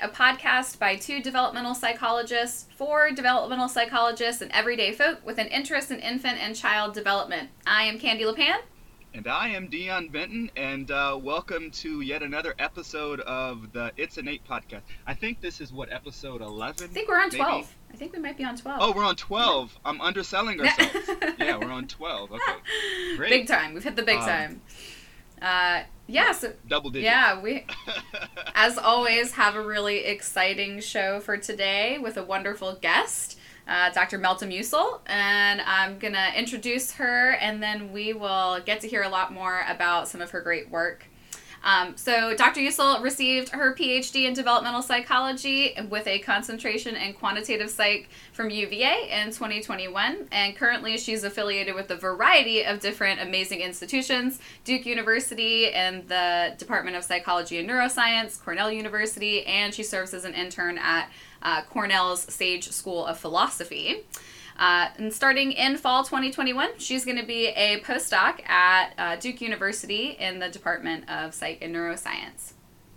a podcast by two developmental psychologists for developmental psychologists and everyday folk with an interest in infant and child development. I am Candy LePan. And I am Dion Benton, and welcome to yet another episode of the It's Innate podcast. I think this is, episode 11? I think we're on 12. Maybe? I think we might be on 12. Oh, we're on 12. Yeah. I'm underselling ourselves. Yeah, we're on 12. Okay, great. Big time. We've hit the big time. So double digits. Yeah, we, as always, have a really exciting show for today with a wonderful guest. Dr. Meltem Yücel, and I'm going to introduce her, and then we will get to hear a lot more about some of her great work. So Dr. Yücel received her PhD in developmental psychology with a concentration in quantitative psych from UVA in 2021, and currently she's affiliated with a variety of different amazing institutions, Duke University and the Department of Psychology and Neuroscience, Cornell University, and she serves as an intern at Cornell's Sage School of Philosophy. And starting in fall 2021, she's going to be a postdoc at Duke University in the Department of Psych and Neuroscience.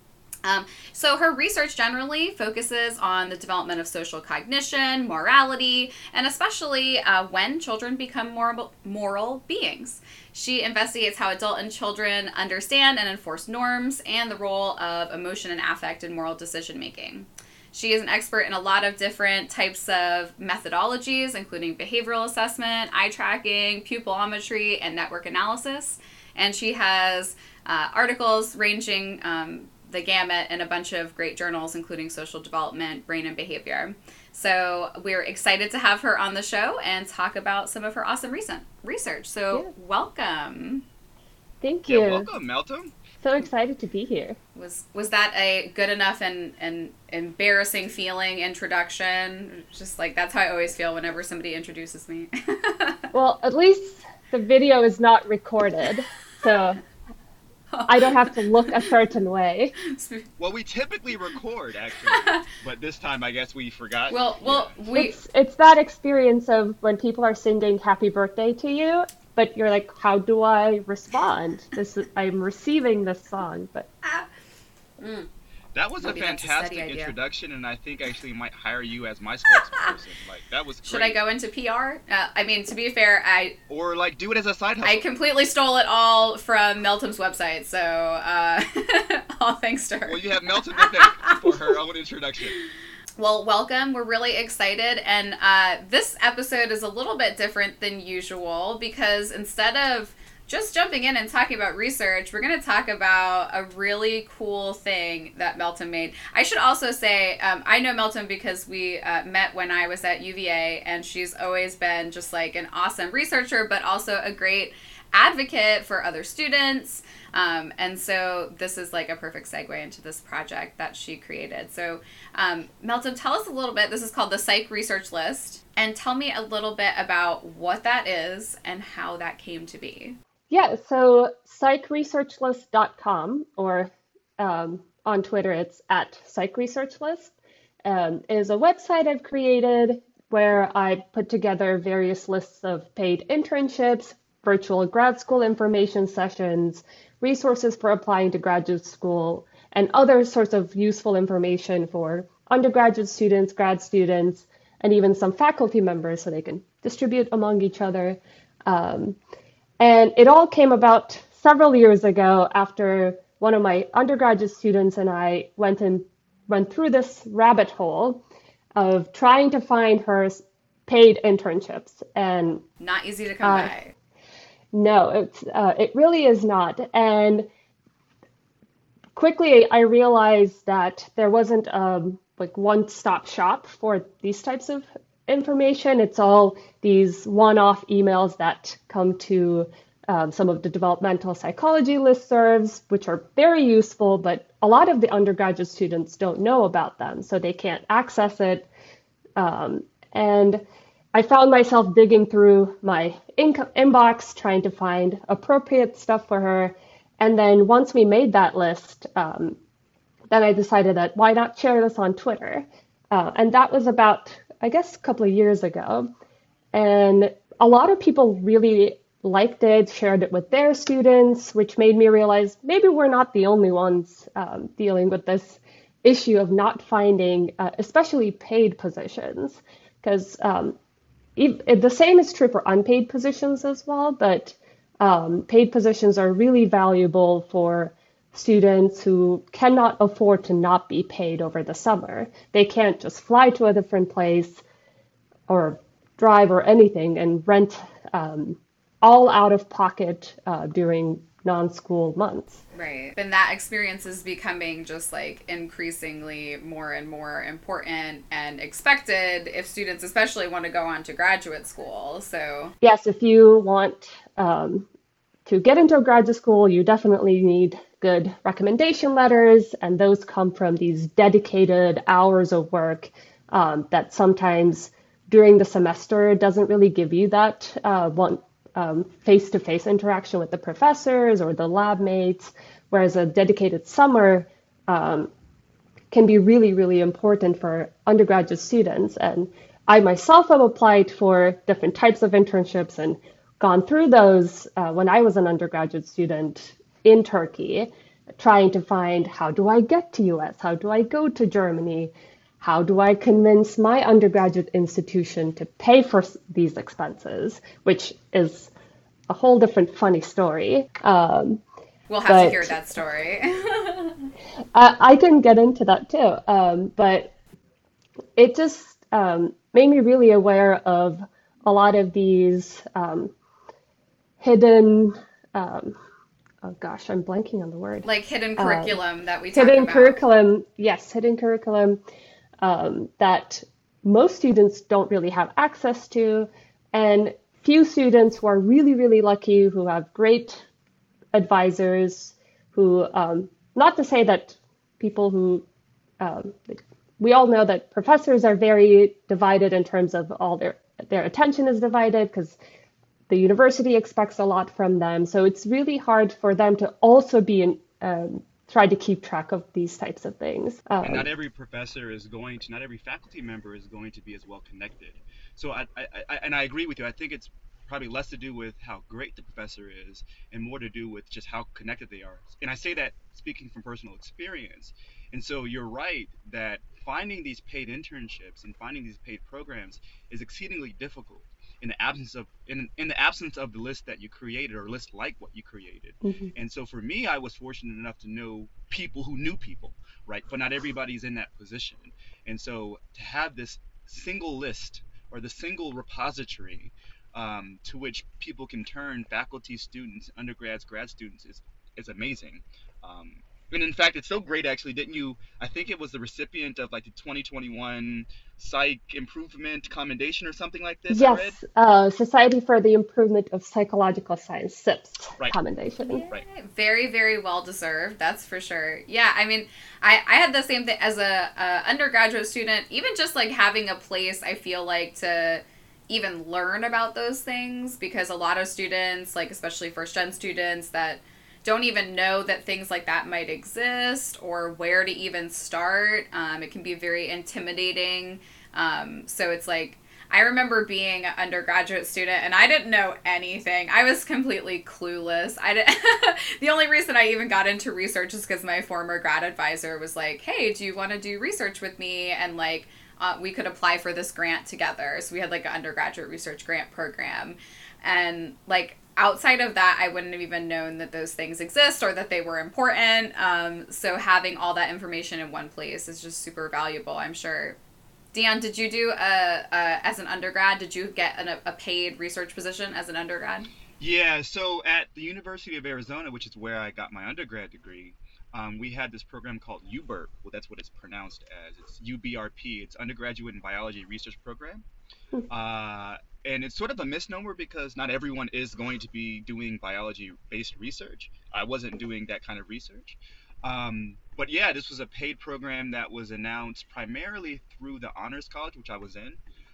So her research generally focuses on the development of social cognition, morality, and especially when children become moral beings. She investigates how adult and children understand and enforce norms and the role of emotion and affect in moral decision making. She is an expert in a lot of different types of methodologies, including behavioral assessment, eye tracking, pupillometry, and network analysis. And she has articles ranging the gamut in a bunch of great journals, including Social Development, Brain and Behavior. So we're excited to have her on the show and talk about some of her awesome recent research. So Welcome. Thank you. Yeah, welcome, Meltem. So excited to be here. Was that a good enough and embarrassing feeling introduction? Just like, that's how I always feel whenever somebody introduces me. Well, at least the video is not recorded, so I don't have to look a certain way. Well, we typically record, actually, but this time I guess we forgot. It's that experience of when people are singing happy birthday to you, but you're like, how do I respond? I'm receiving this song, but... That was a fantastic introduction, and I think actually might hire you as my spokesperson. That was great. Should I go into PR? To be fair, Or, do it as a side hustle. I completely stole it all from Meltem's website, so all thanks to her. Well, you have Meltem to thank for her own introduction. Well, welcome. We're really excited, and this episode is a little bit different than usual because instead of just jumping in and talking about research, we're going to talk about a really cool thing that Meltem made. I should also say, I know Meltem because we met when I was at UVA, and she's always been just like an awesome researcher, but also a great advocate for other students. And so this is like a perfect segue into this project that she created. So Meltem, tell us a little bit. This is called the Psych Research List. And tell me a little bit about what that is and how that came to be. Yeah, so psychresearchlist.com, or on Twitter it's at psychresearchlist, is a website I've created where I put together various lists of paid internships, virtual grad school information sessions, resources for applying to graduate school, and other sorts of useful information for undergraduate students, grad students, and even some faculty members so they can distribute among each other. And it all came about several years ago after one of my undergraduate students and I went through this rabbit hole of trying to find her paid internships. And not easy to come by. No, it really is not. And quickly I realized that there wasn't one-stop shop for these types of information. It's all these one-off emails that come to some of the developmental psychology listservs, which are very useful, but a lot of the undergraduate students don't know about them, so they can't access it. And I found myself digging through my inbox, trying to find appropriate stuff for her. And then once we made that list, then I decided that why not share this on Twitter? And that was about, I guess, a couple of years ago. And a lot of people really liked it, shared it with their students, which made me realize maybe we're not the only ones dealing with this issue of not finding, especially paid positions, because the same is true for unpaid positions as well, but paid positions are really valuable for students who cannot afford to not be paid over the summer. They can't just fly to a different place or drive or anything and rent all out of pocket during non-school months. Right. And that experience is becoming just like increasingly more and more important and expected if students especially want to go on to graduate school. So yes, if you want to get into a graduate school, you definitely need good recommendation letters, and those come from these dedicated hours of work that sometimes during the semester doesn't really give you that one face-to-face interaction with the professors or the lab mates, whereas a dedicated summer can be really, really important for undergraduate students. And I myself have applied for different types of internships and gone through those when I was an undergraduate student in Turkey, trying to find, how do I get to US? How do I go to Germany? How do I convince my undergraduate institution to pay for these expenses, which is a whole different funny story. We'll have to hear that story. I can get into that too, but it just made me really aware of a lot of these hidden, oh gosh, I'm blanking on the word. Like hidden curriculum that we talk Hidden about. curriculum, yes, hidden curriculum that most students don't really have access to, and few students who are really, really lucky, who have great advisors, who, not to say that people who, we all know that professors are very divided in terms of all their attention is divided because the university expects a lot from them. So it's really hard for them to also be in, try to keep track of these types of things. And not every professor is going to, not every faculty member is going to be as well connected. So I agree with you. I think it's probably less to do with how great the professor is and more to do with just how connected they are. And I say that speaking from personal experience. And so you're right that finding these paid internships and finding these paid programs is exceedingly difficult in the absence of the list that you created or list like what you created. Mm-hmm. And so for me, I was fortunate enough to know people who knew people, right? But not everybody's in that position. And so to have this single list or the single repository to which people can turn, faculty, students, undergrads, grad students, is amazing. And in fact, it's so great, actually, didn't you? I think it was the recipient of like the 2021 Psych Improvement Commendation or something like this. Yes, Society for the Improvement of Psychological Science, SIPS Right. commendation. Yeah, right. Very, very well deserved. That's for sure. Yeah, I mean, I had the same thing as a undergraduate student. Even just like having a place, I feel like to even learn about those things, because a lot of students, like especially first gen students, that don't even know that things like that might exist or where to even start. It can be very intimidating. So it's like, I remember being an undergraduate student and I didn't know anything. I was completely clueless. The only reason I even got into research is because my former grad advisor was like, hey, do you want to do research with me? And like, we could apply for this grant together. So we had like an undergraduate research grant program. And like, outside of that, I wouldn't have even known that those things exist or that they were important. So having all that information in one place is just super valuable, I'm sure. Dion, did you do as an undergrad, did you get a paid research position as an undergrad? Yeah, so at the University of Arizona, which is where I got my undergrad degree, we had this program called UBERP. Well, that's what it's pronounced as. It's UBRP. It's Undergraduate in Biology Research Program. And it's sort of a misnomer because not everyone is going to be doing biology-based research. I wasn't doing that kind of research. But yeah, this was a paid program that was announced primarily through the Honors College, which I was in.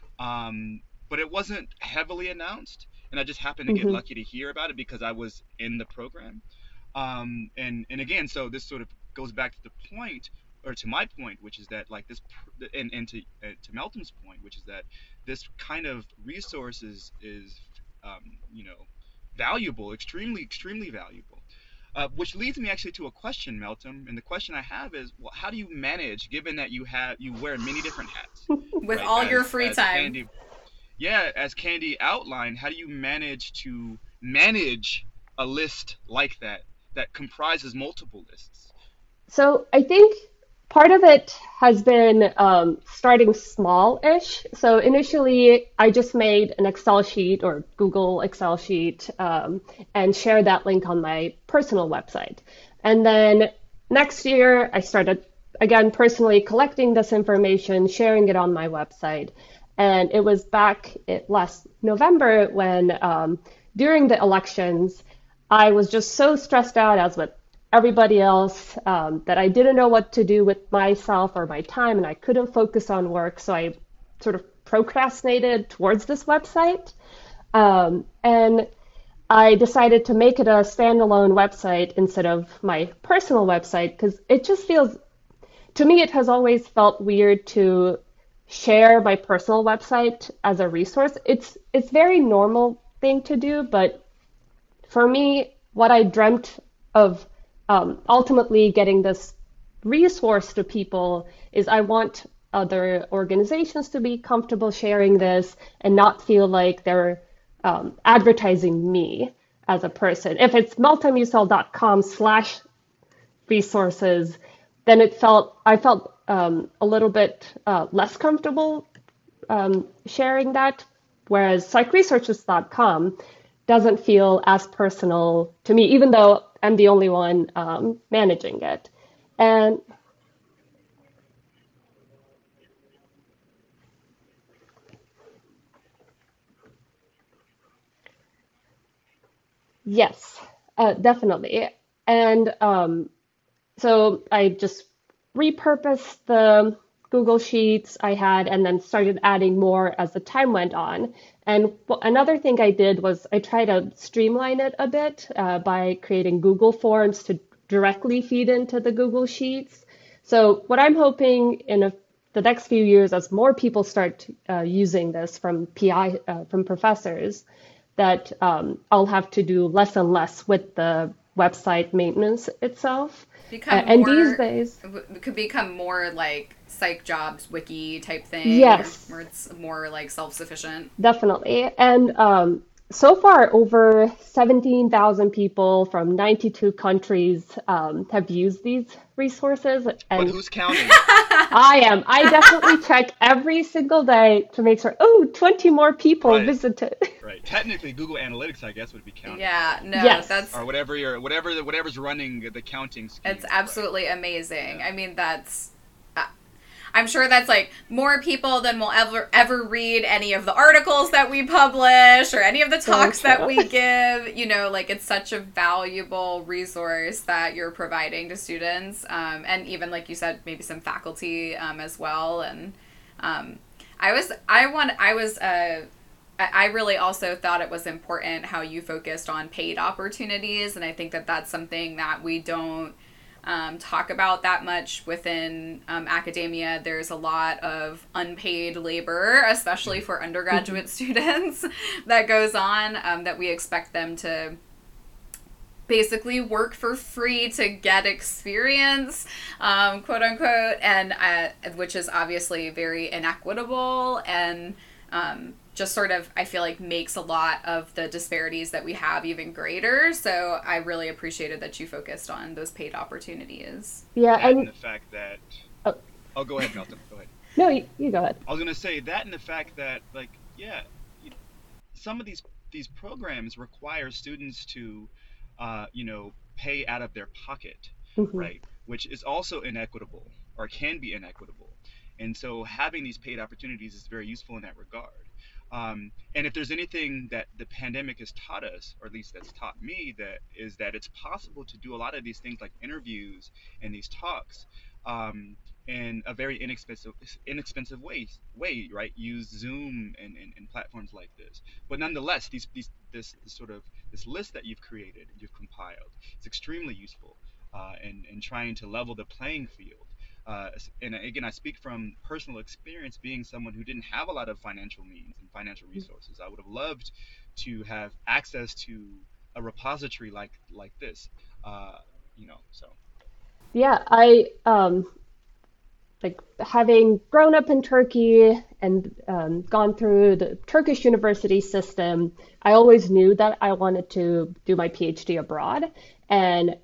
But it wasn't heavily announced, and I just happened to get lucky to hear about it because I was in the program. And again, so this sort of goes back to the point, or to my point, which is that like this, and to Meltem's point, which is that this kind of resource is valuable, extremely valuable. Which leads me actually to a question, Meltem. And the question I have is, well, how do you manage, given that you wear many different hats, With right? all your free As time. Candy, yeah, as Candy outlined, how do you manage to manage a list like that comprises multiple lists? So I think part of it has been starting small-ish. So initially, I just made an Excel sheet or Google Excel sheet and shared that link on my personal website. And then next year, I started again personally collecting this information, sharing it on my website. And it was back last November when, during the elections, I was just so stressed out, as with everybody else, that I didn't know what to do with myself or my time, and I couldn't focus on work. So I sort of procrastinated towards this website. And I decided to make it a standalone website instead of my personal website because it just feels, to me, it has always felt weird to share my personal website as a resource. It's very normal thing to do, but for me, what I dreamt of ultimately getting this resource to people is I want other organizations to be comfortable sharing this and not feel like they're advertising me as a person. If it's meltemmusil.com/resources, then I felt a little bit less comfortable sharing that, whereas psychresearchers.com doesn't feel as personal to me, even though I'm the only one managing it. And yes, definitely. And so I just repurposed the Google Sheets I had and then started adding more as the time went on. And another thing I did was I tried to streamline it a bit by creating Google Forms to directly feed into the Google Sheets. So what I'm hoping the next few years, as more people start using this from from professors, that I'll have to do less and less with the website maintenance itself. Become And these more, days, could become more like Psych Jobs Wiki type thing, yes, where it's more like self-sufficient. definitely. And so far, over 17,000 people from 92 countries have used these resources. But And who's counting? I definitely check every single day to make sure, oh, 20 more people Right, visited. right. Technically, Google Analytics, I guess, would be counting, Yeah, no, Yes, that's or whatever's running the counting it's scheme. Right. absolutely amazing. Yeah. I mean, uh, I'm sure that's like more people than will ever read any of the articles that we publish or any of the very talks that true. we give. Like it's such a valuable resource that you're providing to students, and even like you said, maybe some faculty as well. And um, I really also thought it was important how you focused on paid opportunities, and I think that that's something that we don't talk about that much within academia. There's a lot of unpaid labor, especially for undergraduate students, that goes on that we expect them to basically work for free to get experience, quote unquote, and which is obviously very inequitable and just sort of, I feel like, makes a lot of the disparities that we have even greater. So I really appreciated that you focused on those paid opportunities. Yeah, That and and the fact that, oh, oh, go ahead, Melton. Go ahead. no, you go ahead. I was gonna say that and the fact that, like, yeah, you- some of these programs require students to, pay out of their pocket, Hmm. right? Which is also inequitable or can be inequitable. And so having these paid opportunities is very useful in that regard. And if there's anything that the pandemic has taught us, or at least that's taught me, that is that it's possible to do a lot of these things like interviews and these talks um, in a very inexpensive way, right? Use Zoom and platforms like this. But nonetheless, this sort of this list that you've created, you've compiled, is extremely useful in trying to level the playing field. And again, I speak from personal experience, being someone who didn't have a lot of financial means and financial resources. I would have loved to have access to a repository like this. Uh, so Yeah, I like having grown up in Turkey and gone through the Turkish university system, I always knew that I wanted to do my PhD abroad. And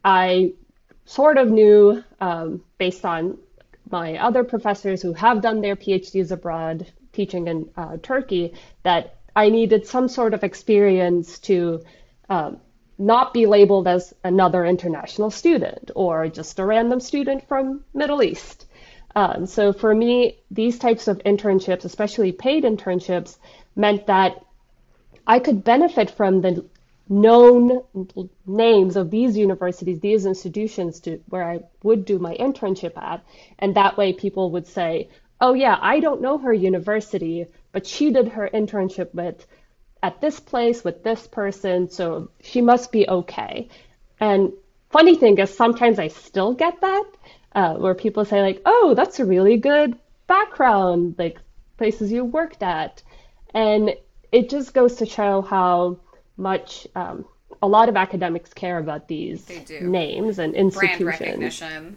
I sort of knew, based on my other professors who have done their PhDs abroad teaching in Turkey, that I needed some sort of experience to um, not be labeled as another international student or just a random student from Middle East. So for me, these types of internships, especially paid internships, meant that I could benefit from the known names of these universities, these institutions to where I would do my internship at. And that way people would say, oh yeah, I don't know her university, but she did her internship at this place with this person, so she must be okay. And funny thing is, sometimes I still get that, where people say like, "Oh, that's a really good background, like places you worked at," and it just goes to show how much a lot of academics care about They these do. names and Brand institutions. recognition.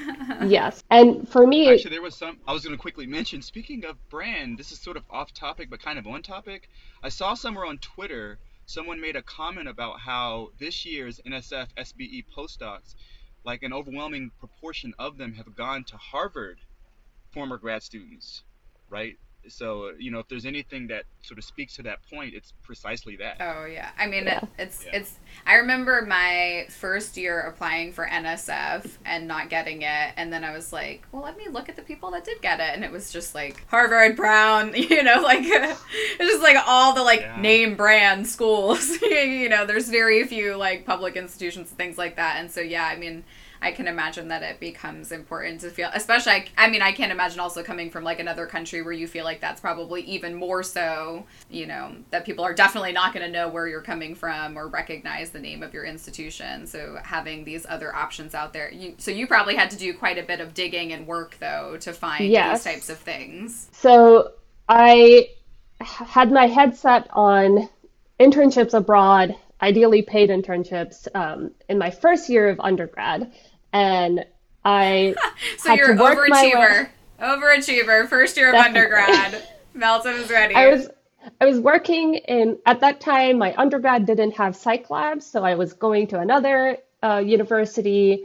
Yes, and for me, actually, there was some I was going to quickly mention. Speaking of brand, this is sort of off topic, but kind of on topic. I saw somewhere on Twitter someone made a comment about how this year's NSF SBE postdocs, like an overwhelming proportion of them, have gone to Harvard, former grad students, right? So, if there's anything that sort of speaks to that point, it's precisely that. Oh yeah. I mean yeah, Yeah. it's I remember my first year applying for NSF and not getting it, and then I was like, well, let me look at the people that did get it, and it was just like Harvard, Brown, like it's just like all the like Yeah. name brand schools. There's very few like public institutions and things like that. And so yeah, I mean, I can imagine that it becomes important to feel, especially, I mean, I can't imagine also coming from like another country where you feel like that's probably even more so, that people are definitely not going to know where you're coming from or recognize the name of your institution. So having these other options out there, so you probably had to do quite a bit of digging and work though to find these types yes. of things. So I had my head set on internships abroad, ideally paid internships, in my first year of undergrad. And I So had to you're work my way, overachiever, first year of definitely. undergrad. Melton is I ready. was I was working in at that time my undergrad didn't have psych labs, so I was going to another university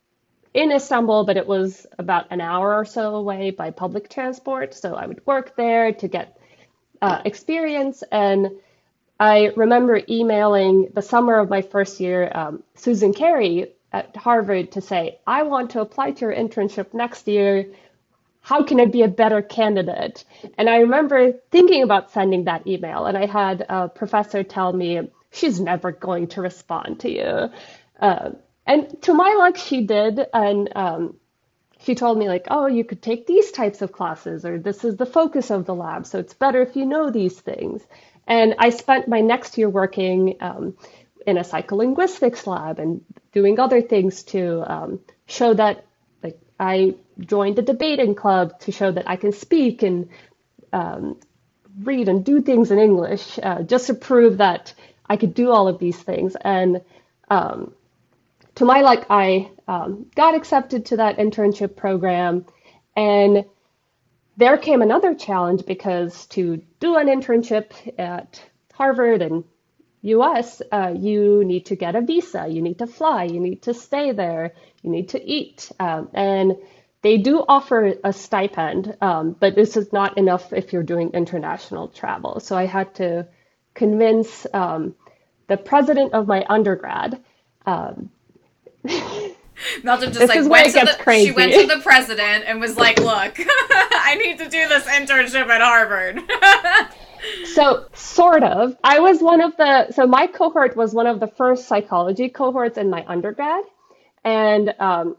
in Istanbul, but it was about an hour or so away by public transport. So I would work there to get experience. And I remember emailing the summer of my first year, Susan Carey at Harvard to say, I want to apply to your internship next year. How can I be a better candidate? And I remember thinking about sending that email, and I had a professor tell me, she's never going to respond to you. Uh, and to my luck, she did. And she told me, like, oh, you could take these types of classes, or this is the focus of the lab, so it's better if you know these things. And I spent my next year working in a psycholinguistics lab and doing other things to show that, like, I joined the debating club to show that I can speak and read and do things in English, just to prove that I could do all of these things. And to my luck, I got accepted to that internship program. And there came another challenge because to do an internship at Harvard and US, you need to get a visa, you need to fly, you need to stay there, you need to eat. And they do offer a stipend, but this is not enough if you're doing international travel. So I had to convince the president of my undergrad. Um, Melton just this like is where it gets she went to crazy. the president and was like, look, I need to do this internship at Harvard. So, sort of. I was one of so my cohort was one of the first psychology cohorts in my undergrad. And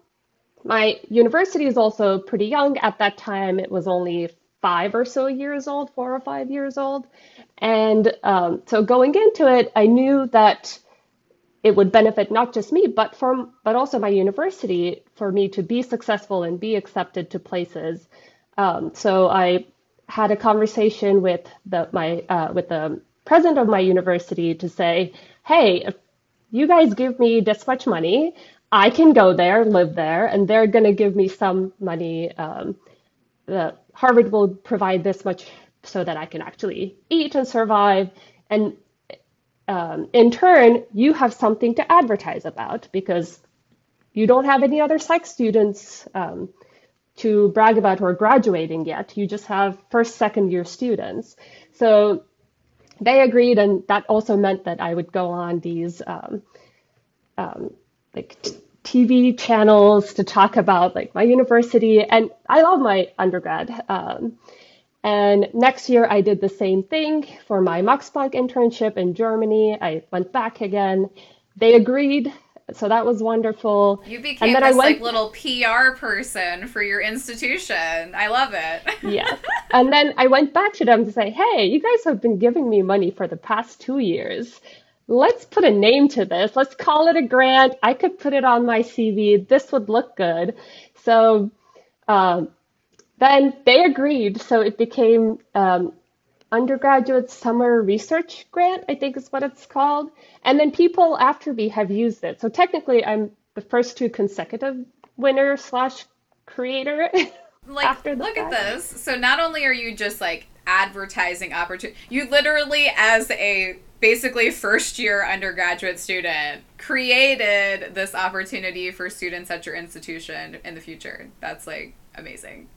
my university is also pretty young. At that time, it was only 5 or so years old, 4 or 5 years old. And so going into it, I knew that it would benefit not just me, but also my university for me to be successful and be accepted to places. So I had a conversation with the president of my university to say, hey, if you guys give me this much money, I can go there, live there, and they're going to give me some money. Harvard will provide this much so that I can actually eat and survive. And in turn, you have something to advertise about because you don't have any other psych students to brag about who are graduating yet. You just have first, second year students. So they agreed, and that also meant that I would go on these like TV channels to talk about like my university. And I love my undergrad. And next year I did the same thing for my Max Planck internship in Germany. I went back again. They agreed. So that was wonderful. You And became then I this went, like little PR person for your institution. I love it. yes. And then I went back to them to say, hey, you guys have been giving me money for the past 2 years. Let's put a name to this. Let's call it a grant. I could put it on my CV. This would look good. So um, then they agreed. So it became undergraduate summer research grant, I think is what it's called. And then people after me have used it. So technically, I'm the first two consecutive winner slash creator Like, after the look at fact. this. So not only are you just like advertising opportunity, you literally, as a basically first year undergraduate student, created this opportunity for students at your institution in the future. That's like amazing.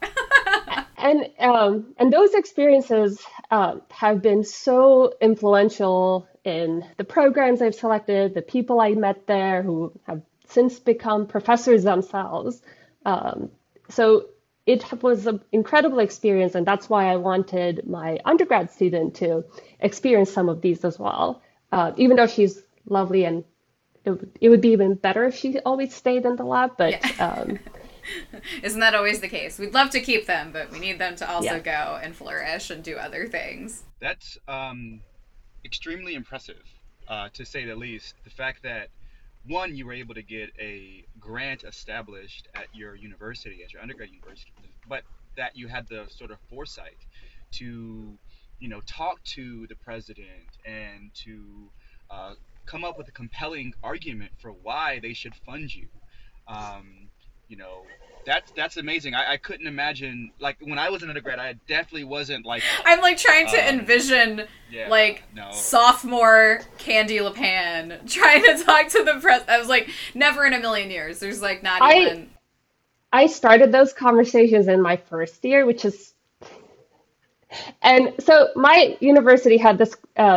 And those experiences have been so influential in the programs I've selected, the people I met there who have since become professors themselves. So it was an incredible experience, and that's why I wanted my undergrad student to experience some of these as well. Even though she's lovely, and it would be even better if she always stayed in the lab, but Yeah. Isn't that always the case? We'd love to keep them, but we need them to also yeah. go and flourish and do other things. That's extremely impressive, to say the least. The fact that one, you were able to get a grant established at your university, at your undergrad university, but that you had the sort of foresight to, talk to the president and to come up with a compelling argument for why they should fund you. Um, you know, that's amazing. I couldn't imagine, like, when I was an undergrad, I definitely wasn't like, I'm like trying to um, envision yeah, like no. sophomore Candy LePan trying to talk to the press. I was like, never in a million years. There's like not I even. I started those conversations in my first year, which is, and so my university had this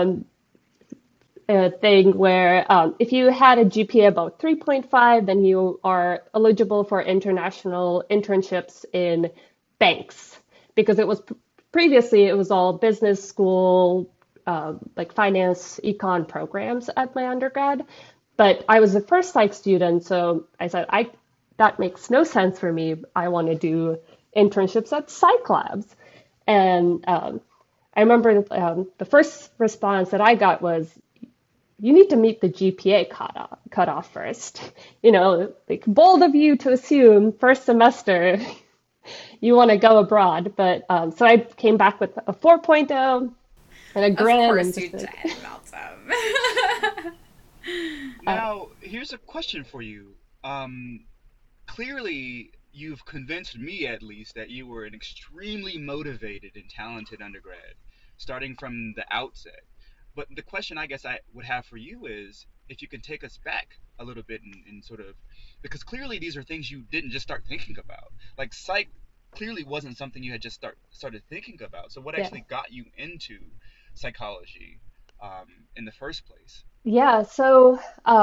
thing where if you had a GPA about 3.5, then you are eligible for international internships in banks because previously it was all business school, like finance, econ programs at my undergrad. But I was the first psych student, so I said, that makes no sense for me. I want to do internships at psych labs. And I remember the first response that I got was, you need to meet the GPA cutoff first. Like bold of you to assume first semester you want to go abroad. But so I came back with a 4.0 and a Of grant and course you just did, like, Malcolm. Now, here's a question for you. Clearly, you've convinced me at least that you were an extremely motivated and talented undergrad, starting from the outset. But the question I guess I would have for you is if you can take us back a little bit and sort of, because clearly these are things you didn't just start thinking about. Like psych clearly wasn't something you had just started thinking about. So what yeah. actually got you into psychology in the first place? Yeah, so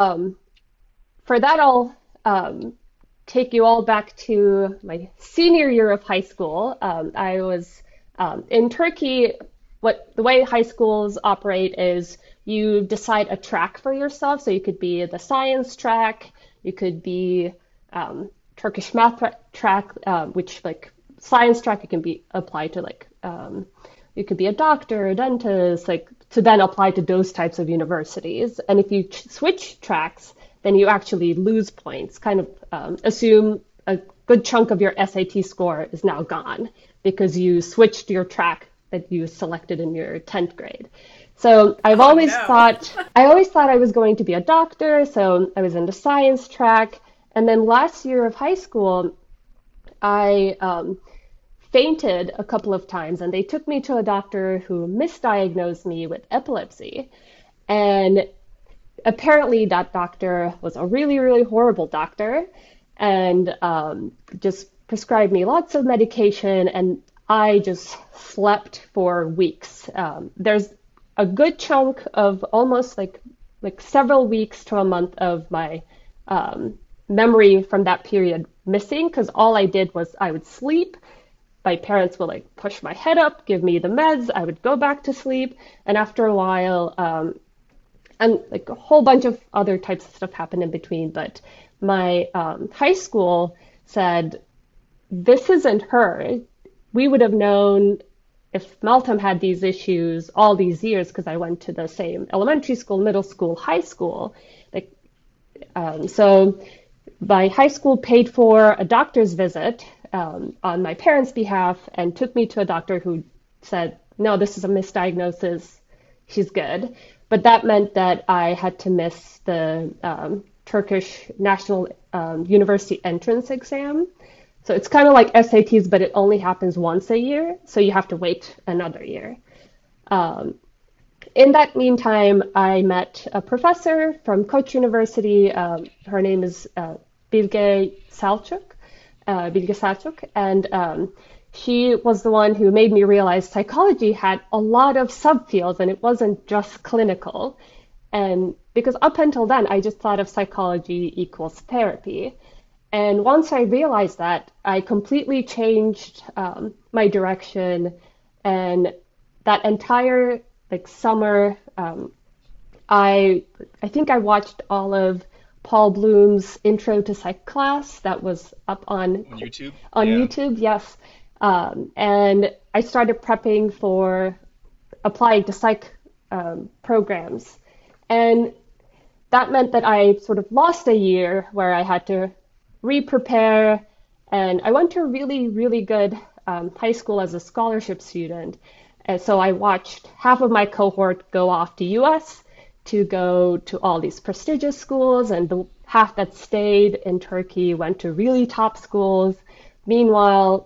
for that, I'll take you all back to my senior year of high school. I was in Turkey. The way high schools operate is you decide a track for yourself. So you could be the science track, you could be Turkish math track, which like science track, you can be applied to like you could be a doctor, a dentist, like to then apply to those types of universities. And if you switch tracks, then you actually lose points. Kind of assume a good chunk of your SAT score is now gone because you switched your track that you selected in your 10th grade. So Oh no. I always thought I was going to be a doctor, so I was in the science track. And then last year of high school, I fainted a couple of times, and they took me to a doctor who misdiagnosed me with epilepsy. And apparently, that doctor was a really, really horrible doctor and just prescribed me lots of medication, and I just slept for weeks. There's a good chunk of almost like several weeks to a month of my memory from that period missing because all I did was I would sleep. My parents would like push my head up, give me the meds. I would go back to sleep, and after a while, and like a whole bunch of other types of stuff happened in between. But my high school said, "This isn't her. We would have known if Meltem had these issues all these years because I went to the same elementary school, middle school, high school. Like, so my high school paid for a doctor's visit on my parents' behalf and took me to a doctor who said, no, this is a misdiagnosis. She's good. But that meant that I had to miss the Turkish National University entrance exam. So it's kind of like SATs, but it only happens once a year. So you have to wait another year. Um, in that meantime, I met a professor from Koç University. Her name is Bilge Selçuk, Bilge Selçuk, and she was the one who made me realize psychology had a lot of subfields and it wasn't just clinical. And because up until then, I just thought of psychology equals therapy. And once I realized that, I completely changed my direction. And that entire like summer, I think I watched all of Paul Bloom's Intro to Psych class that was up On YouTube? on Yeah. YouTube, yes. And I started prepping for applying to psych programs. And that meant that I sort of lost a year where I had to re-prepare. And I went to a really, really good high school as a scholarship student. And so I watched half of my cohort go off to US to go to all these prestigious schools, and the half that stayed in Turkey went to really top schools. Meanwhile,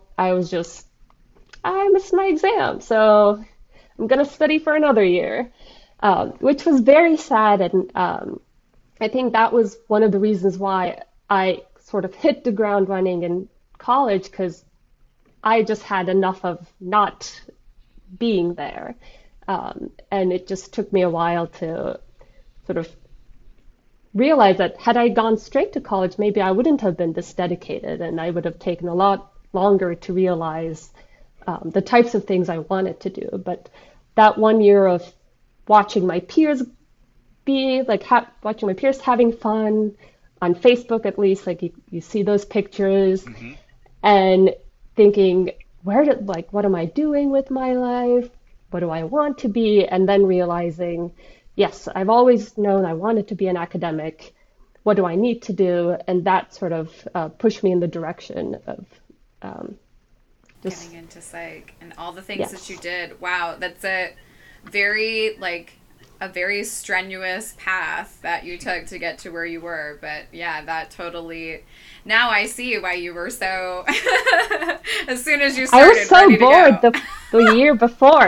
I missed my exam, so I'm gonna study for another year, which was very sad. And I think that was one of the reasons why I sort of hit the ground running in college, because I just had enough of not being there. And it just took me a while to sort of realize that had I gone straight to college, maybe I wouldn't have been this dedicated and I would have taken a lot longer to realize the types of things I wanted to do. But that 1 year of watching my peers be like watching my peers having fun on Facebook, at least, like you see those pictures Hmm. and thinking, what am I doing with my life? What do I want to be? And then realizing, yes, I've always known I wanted to be an academic. What do I need to do? And that sort of pushed me in the direction of um, just, Getting into psych and all the things that you yes. did. Wow, that's very like a very strenuous path that you took to get to where you were. But yeah, that totally. Now I see why you were so. As soon as you I was started, so ready to bored go. the year before.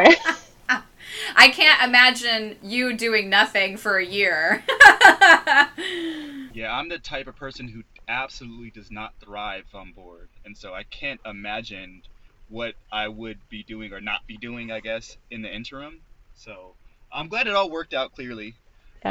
I can't imagine you doing nothing for a year. Yeah, I'm the type of person who absolutely does not thrive on board, and so I can't imagine what I would be doing or not be doing, I guess, in the interim. So I'm glad it all worked out clearly. Yeah.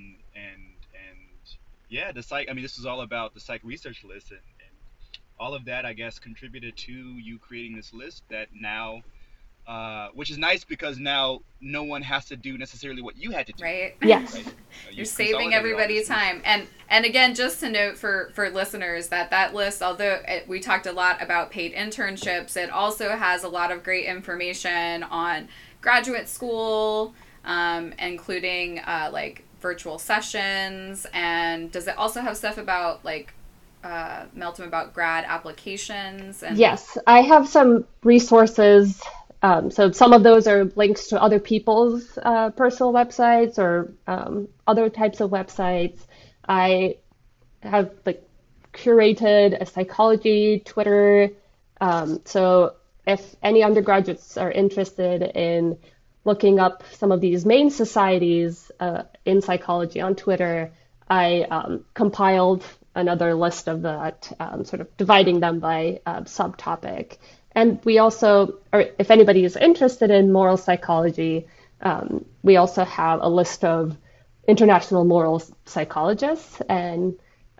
And yeah, the psych. I mean, this is all about the psych research list, and all of that, I guess, contributed to you creating this list that now, which is nice because now no one has to do necessarily what you had to do, Right? right? Yes. You're You've saving consolidated all everybody this research. time. And again, just to note for listeners that list, although we talked a lot about paid internships, it also has a lot of great information on graduate school, including like virtual sessions. And does it also have stuff about like Melton, about grad applications and Yes, I have some resources So some of those are links to other people's personal websites or other types of websites. I have like curated a psychology Twitter. So if any undergraduates are interested in looking up some of these main societies in psychology on Twitter, I compiled another list of that, sort of dividing them by subtopic. And we also, or if anybody is interested in moral psychology, we also have a list of international moral psychologists. And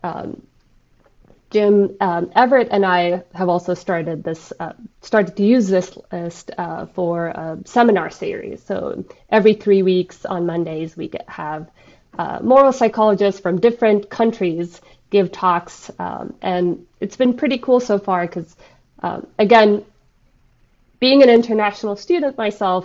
Jim Everett and I have also started to use this list for a seminar series. So every 3 weeks on Mondays, we have moral psychologists from different countries give talks. And it's been pretty cool so far because, again, being an international student myself,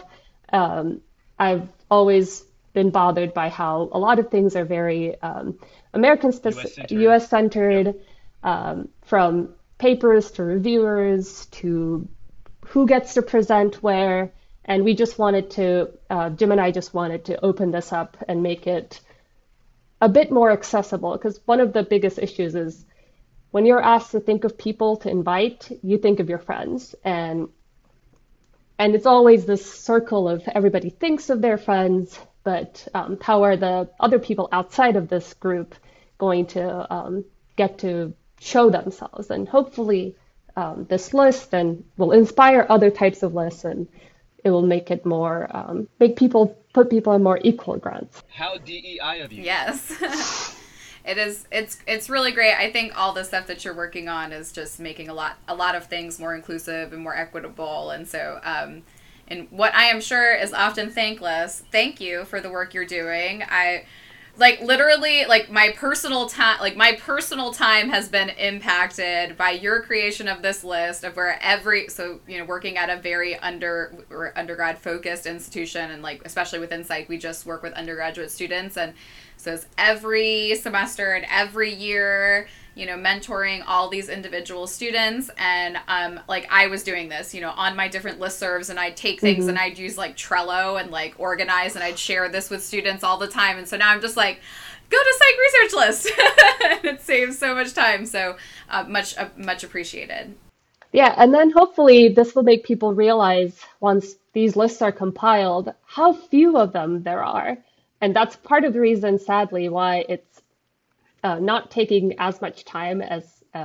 I've always been bothered by how a lot of things are very American-specific, US-centered, from papers to reviewers to who gets to present where. And we just wanted to, Jim and I just wanted to open this up and make it a bit more accessible, because one of the biggest issues is when you're asked to think of people to invite, you think of your friends. And it's always this circle of everybody thinks of their friends, but how are the other people outside of this group going to get to show themselves? And hopefully this list and will inspire other types of lists, and it will make it more, put people on more equal grounds. How DEI of you. Yes. It's really great. I think all the stuff that you're working on is just making a lot of things more inclusive and more equitable. And so, and what I am sure is often thankless, thank you for the work you're doing. Literally, my personal time has been impacted by your creation of this list of where working at a very undergrad focused institution, and especially within psych, we just work with undergraduate students, and so it's every semester and every year, mentoring all these individual students. And I was doing this, on my different listservs, and I'd take things and I'd use Trello and organize, and I'd share this with students all the time. And so now I'm just go to Psych Research List. And it saves so much time. So much appreciated. Yeah, and then hopefully this will make people realize, once these lists are compiled, how few of them there are. And that's part of the reason, sadly, why it's not taking as much time as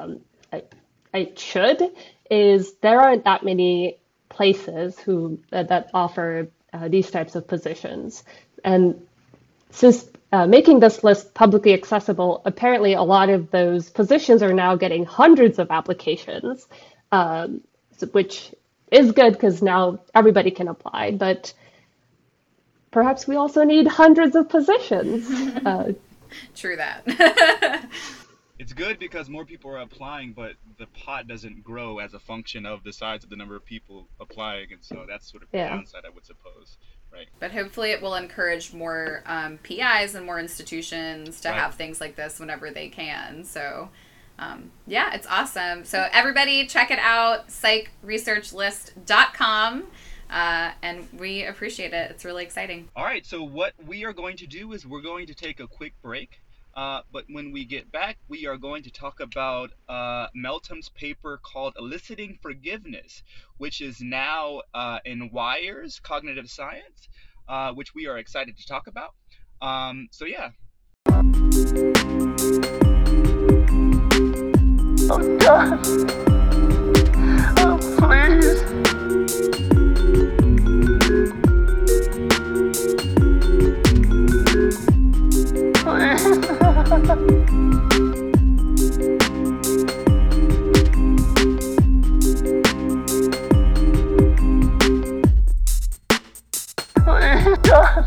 it should, is there aren't that many places that offer these types of positions. And since making this list publicly accessible, apparently a lot of those positions are now getting hundreds of applications, which is good because now everybody can apply. But perhaps we also need hundreds of positions. True that. It's good because more people are applying, but the pot doesn't grow as a function of the size of the number of people applying, and so that's sort of the downside, I would suppose. Right. But hopefully it will encourage more PIs and more institutions to have things like this whenever they can. So, it's awesome. So everybody check it out, psychresearchlist.com. And we appreciate it. It's really exciting. All right. So what we are going to do is we're going to take a quick break. But when we get back, we are going to talk about Meltem's paper called Eliciting Forgiveness, which is now in Wire's Cognitive Science, which we are excited to talk about. So yeah. Oh, God. Oh, please. God.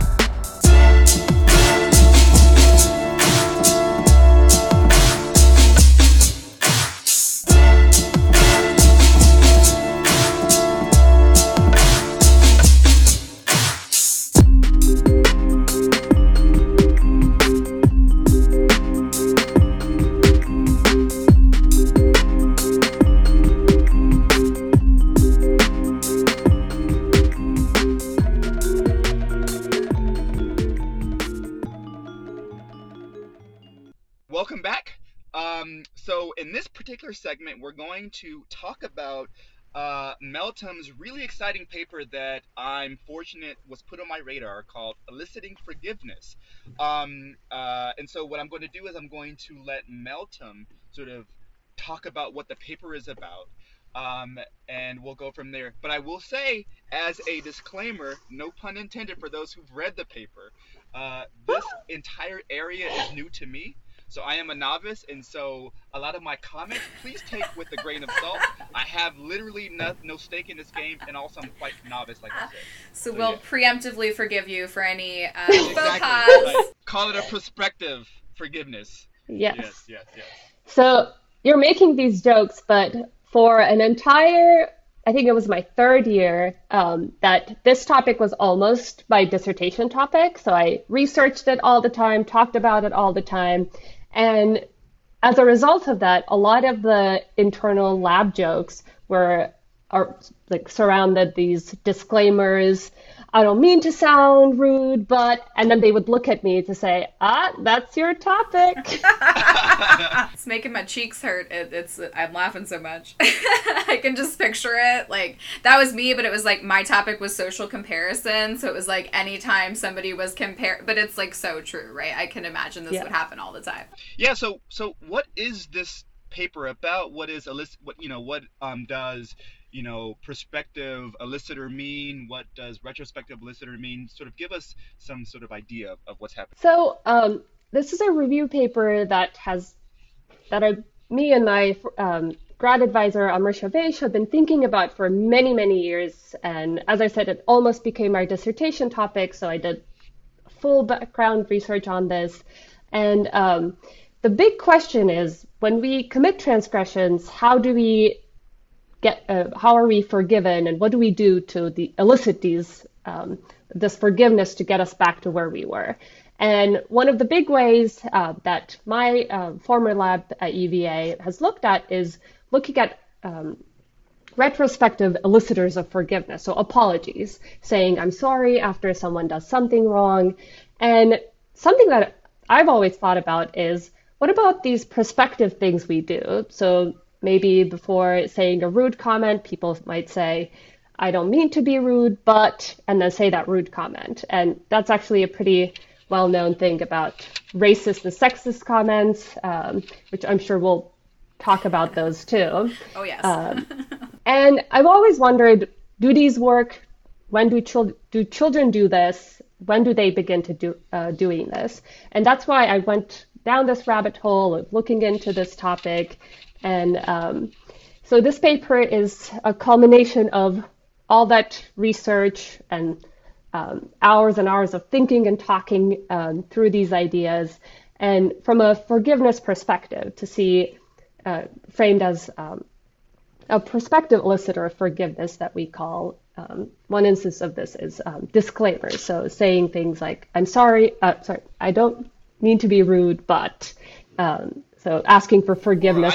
So in this particular segment, we're going to talk about Meltem's really exciting paper that I'm fortunate was put on my radar called Eliciting Forgiveness. And so what I'm going to do is I'm going to let Meltem sort of talk about what the paper is about. And we'll go from there. But I will say, as a disclaimer, no pun intended for those who've read the paper, this entire area is new to me. So I am a novice, and so a lot of my comments, please take with a grain of salt. I have literally no stake in this game, and also I'm quite novice, like I said. So we'll yeah. preemptively forgive you for any Exactly. faux pas. Like, call it a prospective forgiveness. Yes. Yes. So you're making these jokes, but for an entire, I think it was my third year, that this topic was almost my dissertation topic. So I researched it all the time, talked about it all the time. And as a result of that, a lot of the internal lab jokes are like surrounded these disclaimers. I don't mean to sound rude, but, and then they would look at me to say, that's your topic. It's making my cheeks hurt. I'm laughing so much. I can just picture it. Like, that was me, but it was like my topic was social comparison. So it was like anytime somebody was but it's like so true, right? I can imagine this would happen all the time. Yeah. So what is this paper about? What is does prospective elicitor mean? What does retrospective elicitor mean? Sort of give us some sort of idea of what's happening. So this is a review paper me and my grad advisor, Amr Shavesh, have been thinking about for many, many years. And as I said, it almost became my dissertation topic. So I did full background research on this. And the big question is, when we commit transgressions, how are we forgiven, and what do we do to elicit this forgiveness to get us back to where we were? And one of the big ways that my former lab at UVA has looked at is looking at retrospective elicitors of forgiveness, so apologies, saying I'm sorry after someone does something wrong. And something that I've always thought about is, what about these prospective things we do? So maybe before saying a rude comment, people might say, I don't mean to be rude, but, and then say that rude comment. And that's actually a pretty well-known thing about racist and sexist comments, which I'm sure we'll talk about those too. Oh, yes. And I've always wondered, do these work? When do children do this? When do they begin to doing this? And that's why I went down this rabbit hole of looking into this topic. And so this paper is a culmination of all that research and hours and hours of thinking and talking through these ideas, and from a forgiveness perspective, to see framed as a prospective elicitor of forgiveness that we call, one instance of this is disclaimers. So saying things like, I'm sorry, I don't mean to be rude, but, so asking for forgiveness.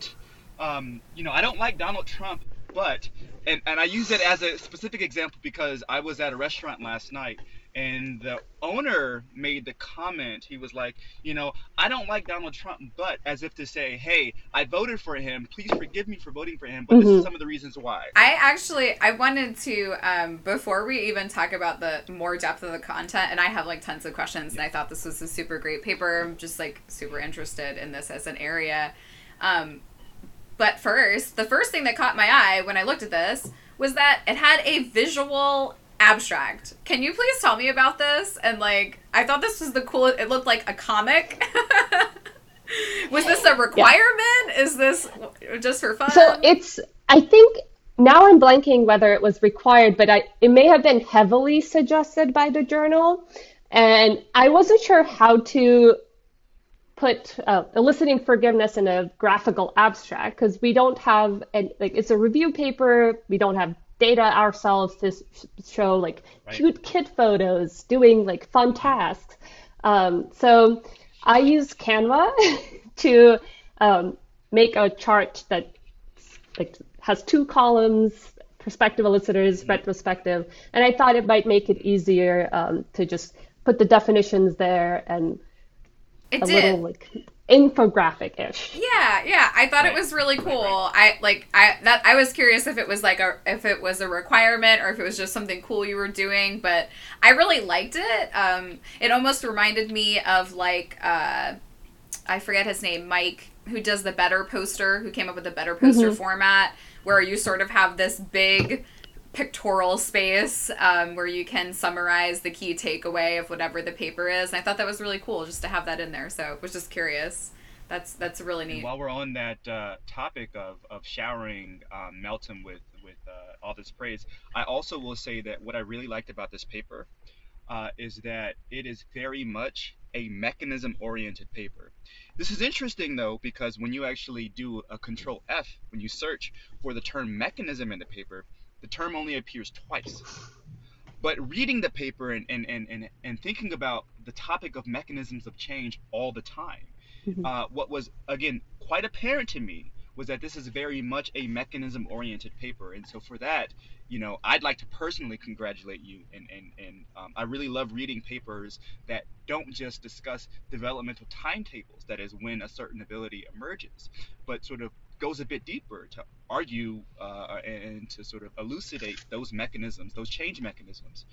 I don't like Donald Trump, but, and I use it as a specific example because I was at a restaurant last night and the owner made the comment. He was like, I don't like Donald Trump, but, as if to say, hey, I voted for him. Please forgive me for voting for him, but this is some of the reasons why. I wanted to, before we even talk about the more depth of the content, and I have like tons of questions, and I thought this was a super great paper. I'm just like super interested in this as an area. But first, the first thing that caught my eye when I looked at this was that it had a visual abstract. Can you please tell me about this? And like, I thought this was the coolest. It looked like a comic. Was this a requirement? Yeah. Is this just for fun? So I think now I'm blanking whether it was required, but it may have been heavily suggested by the journal. And I wasn't sure how to put eliciting forgiveness in a graphical abstract, because we don't have, it's a review paper. We don't have data ourselves to show like cute kid photos doing like fun tasks. So I used Canva to make a chart that like has 2 columns, prospective elicitors, retrospective, and I thought it might make it easier to just put the definitions there and it a did. little like infographic-ish. Yeah. I thought it was really cool. I was curious if it was if it was a requirement or if it was just something cool you were doing, but I really liked it. It almost reminded me of I forget his name, Mike, who does the Better Poster, who came up with the Better Poster format, where you sort of have this big pictorial space where you can summarize the key takeaway of whatever the paper is. And I thought that was really cool just to have that in there. So I was just curious. That's really neat. And while we're on that topic of showering Meltem with all this praise, I also will say that what I really liked about this paper is that it is very much a mechanism-oriented paper. This is interesting, though, because when you actually do a Control F, when you search for the term mechanism in the paper, the term only appears twice. But reading the paper and thinking about the topic of mechanisms of change all the time, what was, again, quite apparent to me was that this is very much a mechanism-oriented paper. And so for that, I'd like to personally congratulate you. And I really love reading papers that don't just discuss developmental timetables, that is, when a certain ability emerges, but sort of goes a bit deeper to argue and to sort of elucidate those mechanisms, those change mechanisms.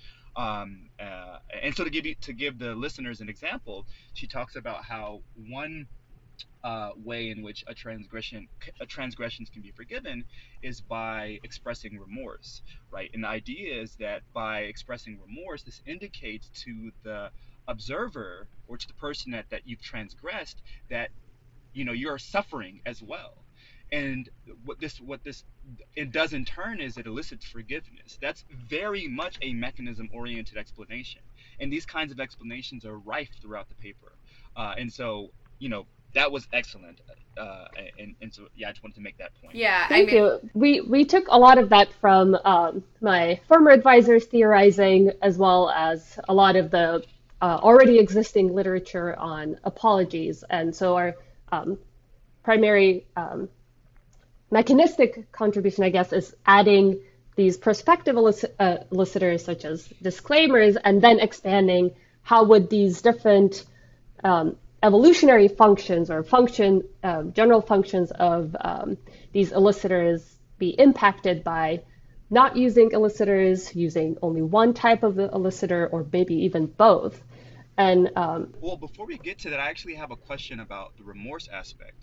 And so to give the listeners an example, she talks about how one way in which a transgressions can be forgiven is by expressing remorse, right? And the idea is that by expressing remorse, this indicates to the observer or to the person that you've transgressed that you're suffering as well. And what this it does in turn is it elicits forgiveness. That's very much a mechanism-oriented explanation, and these kinds of explanations are rife throughout the paper. And so that was excellent. And so I just wanted to make that point. Yeah, Thank you. We took a lot of that from my former advisors theorizing, as well as a lot of the already existing literature on apologies. And so our primary mechanistic contribution, I guess, is adding these prospective elicitors such as disclaimers, and then expanding how would these different evolutionary functions or general functions of these elicitors be impacted by not using elicitors, using only one type of the elicitor, or maybe even both. And well, before we get to that, I actually have a question about the remorse aspect.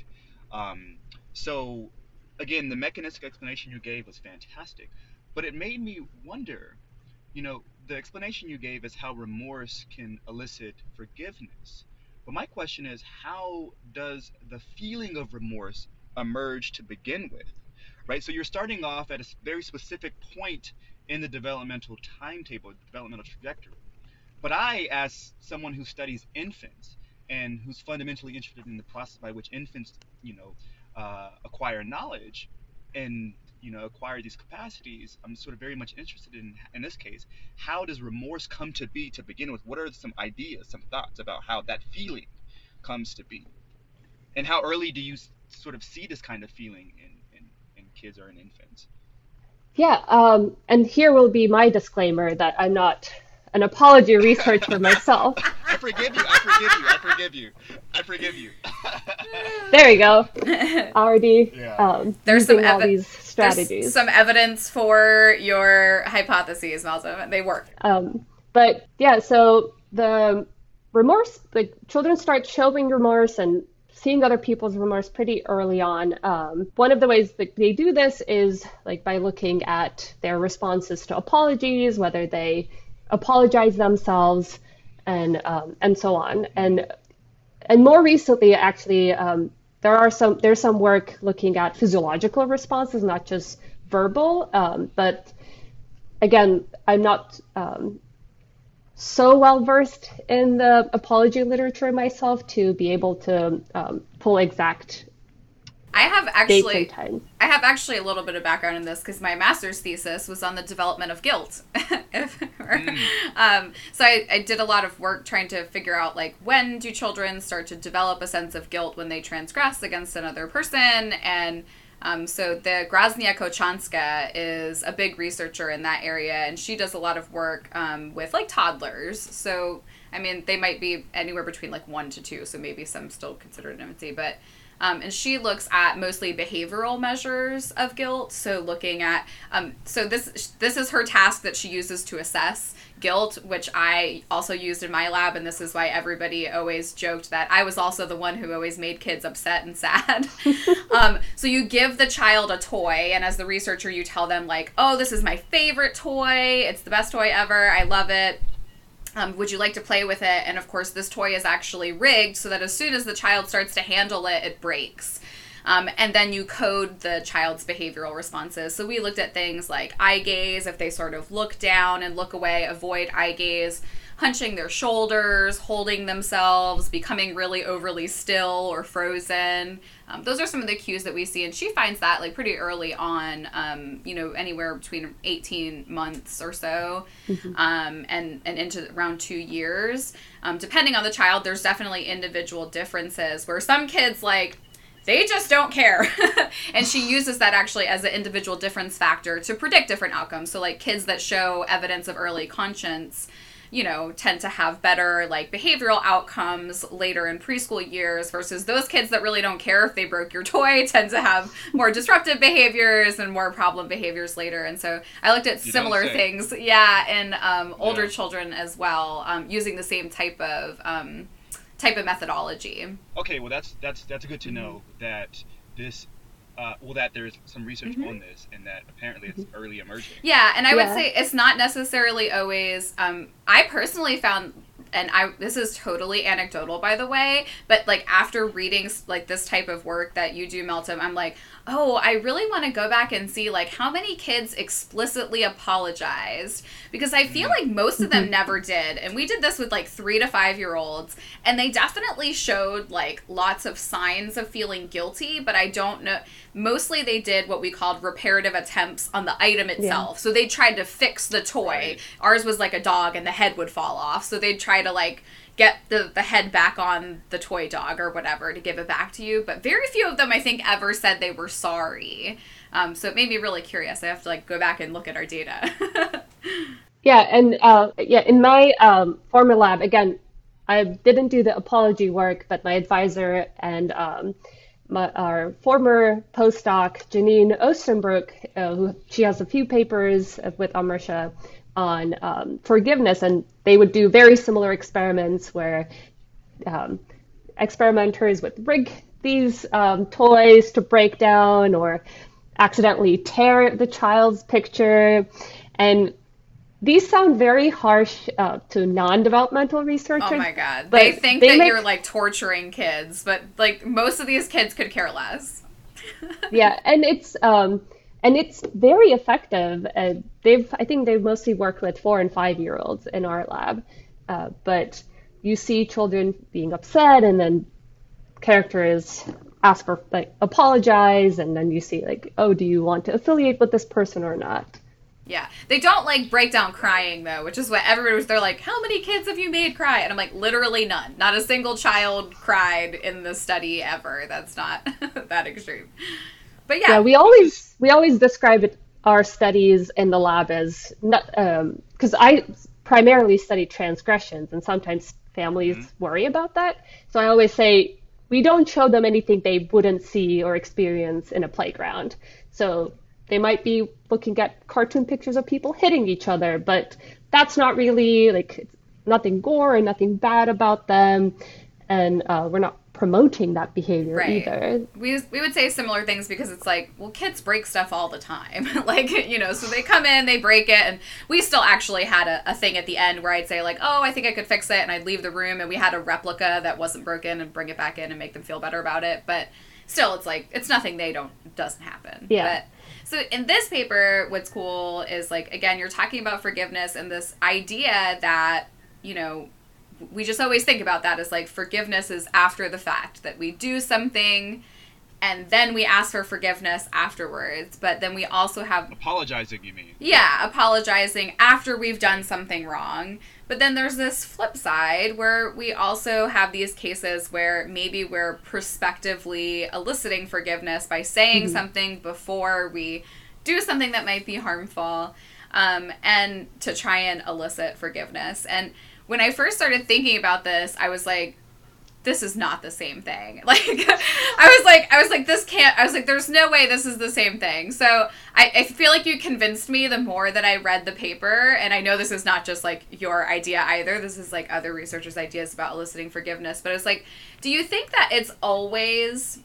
So again, the mechanistic explanation you gave was fantastic, but it made me wonder, the explanation you gave is how remorse can elicit forgiveness. But my question is, how does the feeling of remorse emerge to begin with, right? So you're starting off at a very specific point in the developmental timetable, developmental trajectory. But I, as someone who studies infants and who's fundamentally interested in the process by which infants, acquire knowledge and acquire these capacities, I'm sort of very much interested in this case, how does remorse come to be to begin with? What are some ideas, some thoughts about how that feeling comes to be, and how early do you sort of see this kind of feeling in kids or in infants? Yeah, and here will be my disclaimer that I'm not an apology researcher myself. I forgive you. There you go. Already there's using all these strategies. There's some evidence for your hypotheses, Meltem. They work. But yeah, so the remorse, like children start showing remorse and seeing other people's remorse pretty early on. One of the ways that they do this is like by looking at their responses to apologies, whether they apologize themselves, and so on. And more recently, actually, there's some work looking at physiological responses, not just verbal. But again, I'm not so well versed in the apology literature myself to be able to pull exact I have dates and times. I have actually a little bit of background in this because my master's thesis was on the development of guilt. So I did a lot of work trying to figure out, like, when do children start to develop a sense of guilt when they transgress against another person, and So the Groznia Kochanska is a big researcher in that area, and she does a lot of work with like toddlers. So, I mean, they might be anywhere between like 1 to 2, so maybe some still considered infancy, but and she looks at mostly behavioral measures of guilt. So looking at, so this is her task that she uses to assess guilt, which I also used in my lab, and this is why everybody always joked that I was also the one who always made kids upset and sad. So you give the child a toy, and as the researcher, you tell them like, oh, this is my favorite toy. It's the best toy ever. I love it. Would you like to play with it? And of course, this toy is actually rigged so that as soon as the child starts to handle it, it breaks. And then you code the child's behavioral responses. So we looked at things like eye gaze, if they sort of look down and look away, avoid eye gaze, hunching their shoulders, holding themselves, becoming really overly still or frozen. Those are some of the cues that we see, and she finds that like pretty early on, anywhere between 18 months or so, and into around 2 years. Depending on the child, there's definitely individual differences where some kids like, they just don't care. And she uses that actually as an individual difference factor to predict different outcomes. So like kids that show evidence of early conscience, tend to have better like behavioral outcomes later in preschool years versus those kids that really don't care if they broke your toy tend to have more disruptive behaviors and more problem behaviors later. And so I looked at similar things, in older children as well, using the same type of methodology. Okay, well that's good to know that this that there's some research on this and that apparently it's early emerging. Yeah, and I would say it's not necessarily always I personally found, and this is totally anecdotal by the way, but like after reading like this type of work that you do, Meltem, I'm like, oh, I really want to go back and see like how many kids explicitly apologized, because I feel like most of them never did. And we did this with like 3 to 5 year olds, and they definitely showed like lots of signs of feeling guilty, but I don't know. Mostly they did what we called reparative attempts on the item itself. Yeah. So they tried to fix the toy. Right. Ours was like a dog and the head would fall off. So they'd try to like get the head back on the toy dog or whatever to give it back to you. But very few of them, I think, ever said they were sorry. So it made me really curious. I have to like go back and look at our data. In my former lab, again, I didn't do the apology work, but my advisor and our former postdoc, Janine Ostenbrook, she has a few papers with Amersha on forgiveness, and they would do very similar experiments where experimenters would rig these toys to break down or accidentally tear the child's picture. And these sound very harsh to non-developmental reasoners. Oh my God. They think that you're like torturing kids, but like most of these kids could care less. Yeah, and it's very effective. I think they've mostly worked with 4 and 5 year olds in our lab. But you see children being upset, and then characters ask for like apologize, and then you see like, oh, do you want to affiliate with this person or not? Yeah, they don't like break down crying though, which is what everybody was. They're like, how many kids have you made cry? And I'm like, literally none. Not a single child cried in the study ever. That's not that extreme. But yeah, we always describe our studies in the lab as because I primarily study transgressions, and sometimes families worry about that. So I always say we don't show them anything they wouldn't see or experience in a playground. So they might be looking at cartoon pictures of people hitting each other, but that's not really like nothing gore and nothing bad about them. And we're not promoting that behavior either. We would say similar things because it's like, well, kids break stuff all the time. Like, so they come in, they break it. And we still actually had a thing at the end where I'd say like, oh, I think I could fix it. And I'd leave the room, and we had a replica that wasn't broken and bring it back in and make them feel better about it. But still, it's like, it's nothing doesn't happen. Yeah. So in this paper, what's cool is like, again, you're talking about forgiveness and this idea that, we just always think about that as like forgiveness is after the fact, that we do something and then we ask for forgiveness afterwards. But then we also have Apologizing, you mean? yeah, apologizing after we've done something wrong. But then there's this flip side where we also have these cases where maybe we're prospectively eliciting forgiveness by saying something before we do something that might be harmful, and to try and elicit forgiveness. And when I first started thinking about this, I was like, this is not the same thing. Like, I was like, this can't, I was like, there's no way this is the same thing. So I feel like you convinced me the more that I read the paper. And I know this is not just like your idea either. This is like other researchers' ideas about eliciting forgiveness. But it's like, do you think that it's always,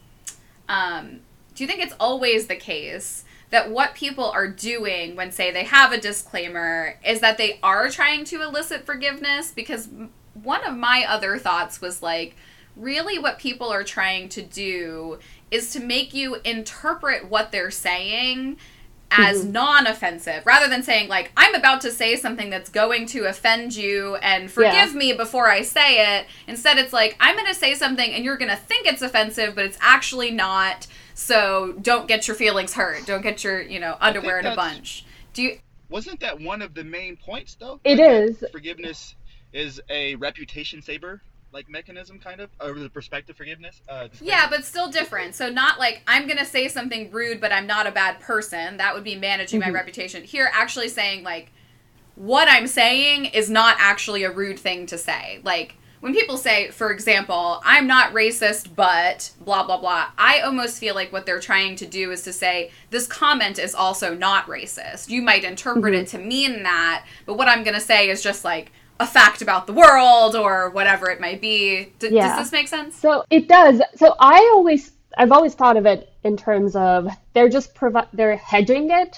the case that what people are doing when, say, they have a disclaimer is that they are trying to elicit forgiveness? Because one of my other thoughts was like, really what people are trying to do is to make you interpret what they're saying as non-offensive, rather than saying, like, I'm about to say something that's going to offend you and forgive me before I say it. Instead, it's like, I'm going to say something and you're going to think it's offensive, but it's actually not. So don't get your feelings hurt. Don't get your, underwear in a bunch. Wasn't that one of the main points, though? It is. Forgiveness is a reputation saver like mechanism, kind of, or the perspective forgiveness. Yeah, but still different. So not like I'm gonna say something rude, but I'm not a bad person. That would be managing my reputation. Here, actually saying like what I'm saying is not actually a rude thing to say. Like when people say, for example, I'm not racist, but blah blah blah. I almost feel like what they're trying to do is to say this comment is also not racist. You might interpret it to mean that, but what I'm gonna say is just like a fact about the world or whatever it might be. Does this make sense? So it does. So I've always thought of it in terms of they're just they're hedging it.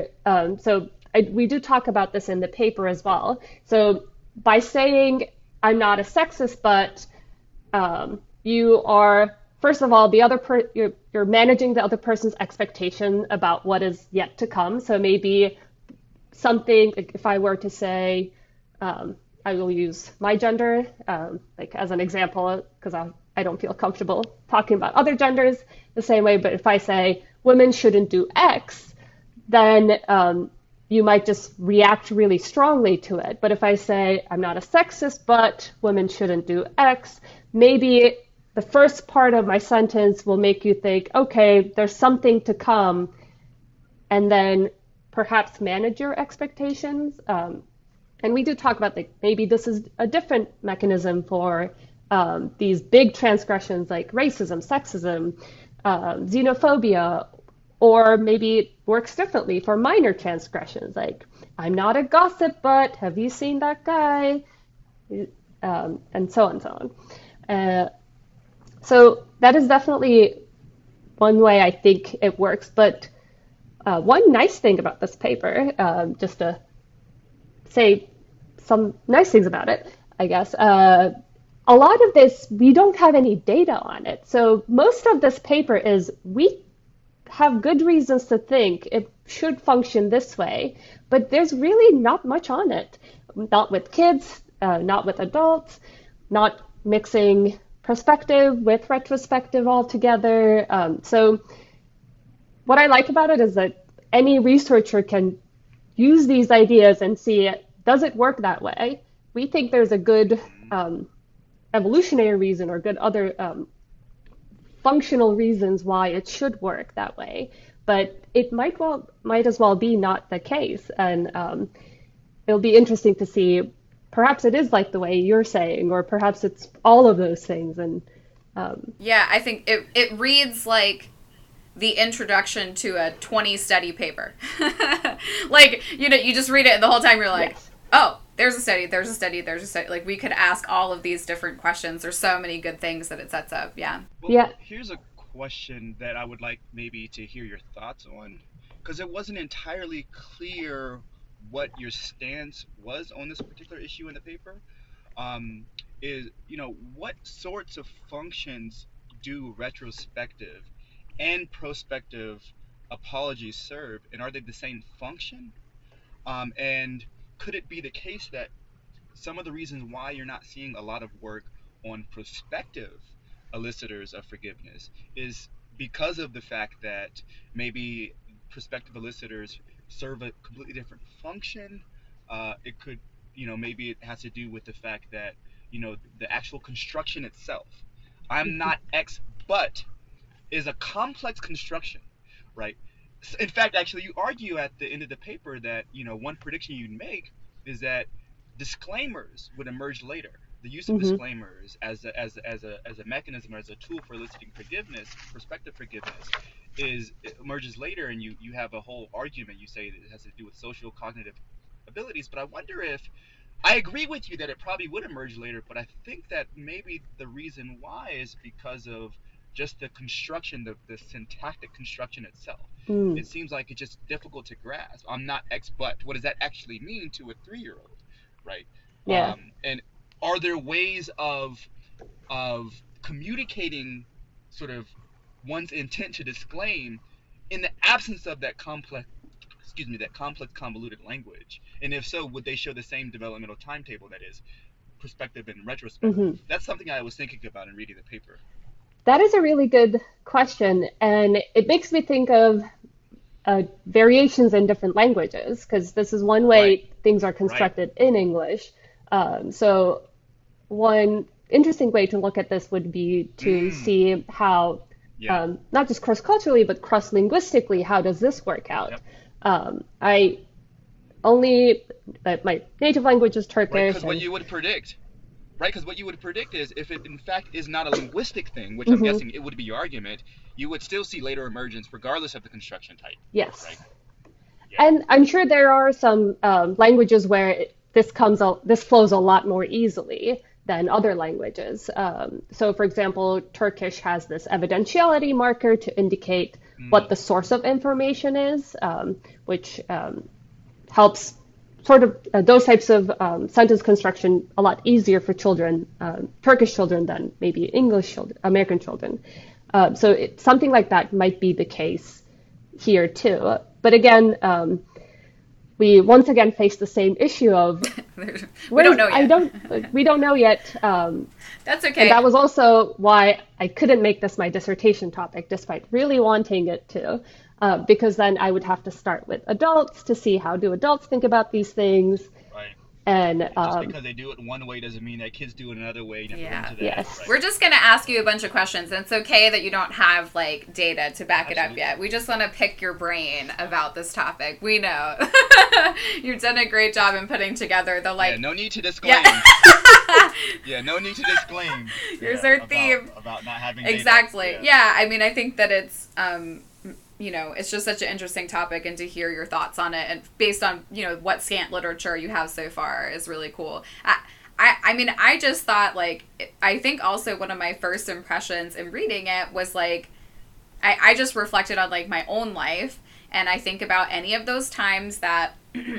We do talk about this in the paper as well. So by saying I'm not a sexist, but you are, first of all, you're managing the other person's expectation about what is yet to come. So maybe something, like if I were to say, I will use my gender like as an example because I don't feel comfortable talking about other genders the same way. But if I say women shouldn't do X, then you might just react really strongly to it. But if I say I'm not a sexist, but women shouldn't do X, maybe the first part of my sentence will make you think, okay, there's something to come, and then perhaps manage your expectations. And we do talk about maybe this is a different mechanism for these big transgressions like racism, sexism, xenophobia, or maybe it works differently for minor transgressions like I'm not a gossip, but have you seen that guy? And so on and so on. So that is definitely one way I think it works. But one nice thing about this paper, just to say some nice things about it, I guess. A lot of this, we don't have any data on it. So most of this paper is we have good reasons to think it should function this way, but there's really not much on it. Not with kids, not with adults, not mixing prospective with retrospective altogether. So what I like about it is that any researcher can use these ideas and see, does it work that way? We think there's a good evolutionary reason or good other functional reasons why it should work that way, but it might as well be not the case. And it'll be interesting to see, perhaps it is like the way you're saying, or perhaps it's all of those things. And yeah, I think it reads like the introduction to a 20 study paper. Like, you just read it and the whole time you're like, yes. Oh, there's a study. Like, we could ask all of these different questions. There's so many good things that it sets up. Yeah. Well, yeah. Here's a question that I would like maybe to hear your thoughts on, because it wasn't entirely clear what your stance was on this particular issue in the paper. Is, what sorts of functions do retrospective and prospective apologies serve, and are they the same function? And could it be the case that some of the reasons why you're not seeing a lot of work on prospective elicitors of forgiveness is because of the fact that maybe prospective elicitors serve a completely different function. It could, maybe it has to do with the fact that, the actual construction itself. I'm not X, but is a complex construction, right? In fact, actually, you argue at the end of the paper that, one prediction you'd make is that disclaimers would emerge later. The use of disclaimers as a mechanism or as a tool for eliciting forgiveness, prospective forgiveness, emerges later, and you have a whole argument. You say that it has to do with social cognitive abilities, but I wonder if I agree with you that it probably would emerge later, but I think that maybe the reason why is because of just the construction, the syntactic construction itself. It seems like it's just difficult to grasp. I'm not X, but what does that actually mean to a 3-year-old, right? Yeah. And are there ways of communicating sort of one's intent to disclaim in the absence of that complex, convoluted language? And if so, would they show the same developmental timetable, that is, prospective and retrospective? That's something I was thinking about in reading the paper. That is a really good question, and it makes me think of variations in different languages, because this is one way things are constructed in English. So one interesting way to look at this would be to see how, not just cross-culturally, but cross-linguistically, how does this work out? My native language is Turkish. Right, because what you would predict. Right, because what you would predict is, if it in fact is not a linguistic thing, which I'm guessing it would be your argument, you would still see later emergence regardless of the construction type. Yes. Right? And I'm sure there are some languages where this flows a lot more easily than other languages. So, for example, Turkish has this evidentiality marker to indicate what the source of information is, which helps sort of those types of sentence construction a lot easier for children, Turkish children, than maybe English children, American children. So something like that might be the case here too. But again, we once again face the same issue of we don't know yet. We don't know yet. That's okay. And that was also why I couldn't make this my dissertation topic, despite really wanting it to. Because then I would have to start with adults to see how do adults think about these things. Right. And just because they do it one way doesn't mean that kids do it another way. Yes. We're just going to ask you a bunch of questions, and it's okay that you don't have like data to back it up yet. We just want to pick your brain about this topic. We know. You've done a great job in putting together the like. Yeah, no need to disclaim. No need to disclaim. Here's our theme. About not having exactly. data. Yeah, I mean, I think that it's it's just such an interesting topic, and to hear your thoughts on it, and based on, what scant literature you have so far, is really cool. I mean, I just thought, like, I think also one of my first impressions in reading it was, like, I just reflected on, like, my own life, and I think about any of those times that,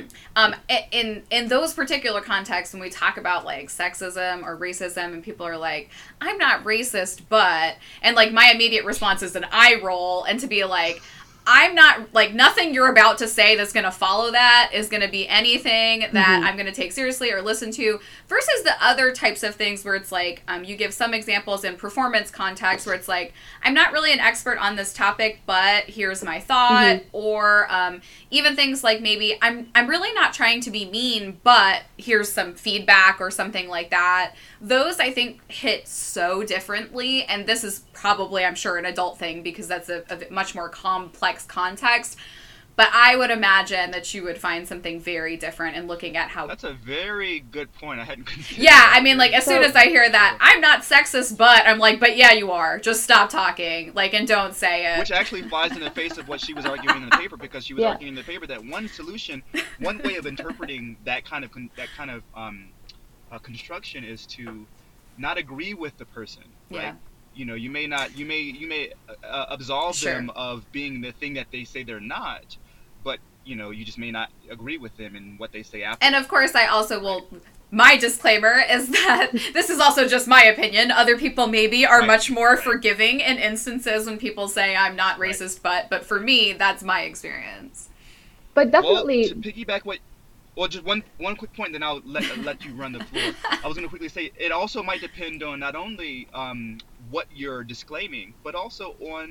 in those particular contexts, when we talk about, like, sexism or racism, and people are like, I'm not racist, but, and, like, my immediate response is an eye roll, and to be like, I'm not, like, nothing you're about to say that's going to follow that is going to be anything that I'm going to take seriously or listen to, versus the other types of things where it's like, you give some examples in performance context where it's like, I'm not really an expert on this topic, but here's my thought, or even things like maybe I'm really not trying to be mean, but here's some feedback or something like that. Those, I think, hit so differently, and this is probably, I'm sure, an adult thing because that's a much more complex context. But I would imagine that you would find something very different in looking at how... That's a very good point. I hadn't considered Yeah, I mean, like, as soon as I hear that, I'm not sexist, but I'm like, but yeah, you are. Just stop talking, like, and don't say it. Which actually flies in the face of what she was arguing in the paper, because she was arguing in the paper that one way of interpreting that kind of construction is to not agree with the person, right? You may absolve them of being the thing that they say they're not, but you just may not agree with them in what they say after. And of course, I also will. My disclaimer is that this is also just my opinion. Other people maybe are much more forgiving in instances when people say I'm not racist, but for me, that's my experience. But definitely, to piggyback just one quick point, then I'll let you run the floor. I was going to quickly say it also might depend on not only what you're disclaiming, but also on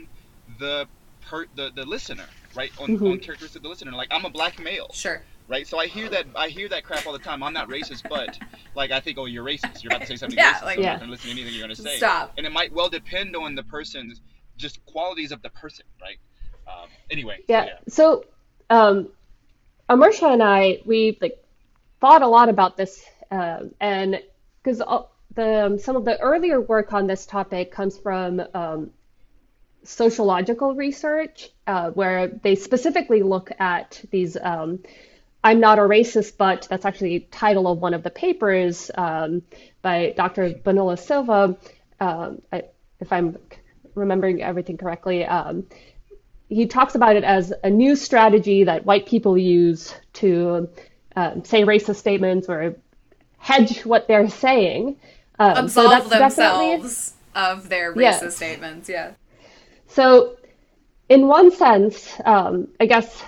the listener, right? On Hmm. characteristics of the listener. Like, I'm a black male, Sure. right? So I hear that crap all the time. I'm not racist, but like I think, oh, you're racist. You're about to say something Yeah, racist. like- So I'm Yeah. not going to listen to anything you're going to say. Stop. And it might well depend on the person's just qualities of the person, right? Anyway. So, Yeah. yeah. So, Amersha and I, we like thought a lot about this, and because the some of the earlier work on this topic comes from sociological research, where they specifically look at these. I'm not a racist, but that's actually the title of one of the papers by Dr. Bonilla Silva. If I'm remembering everything correctly, he talks about it as a new strategy that white people use to say racist statements or hedge what they're saying. So Absolve that's definitely themselves of their racist Yes. statements. Yeah. so. In one sense, I guess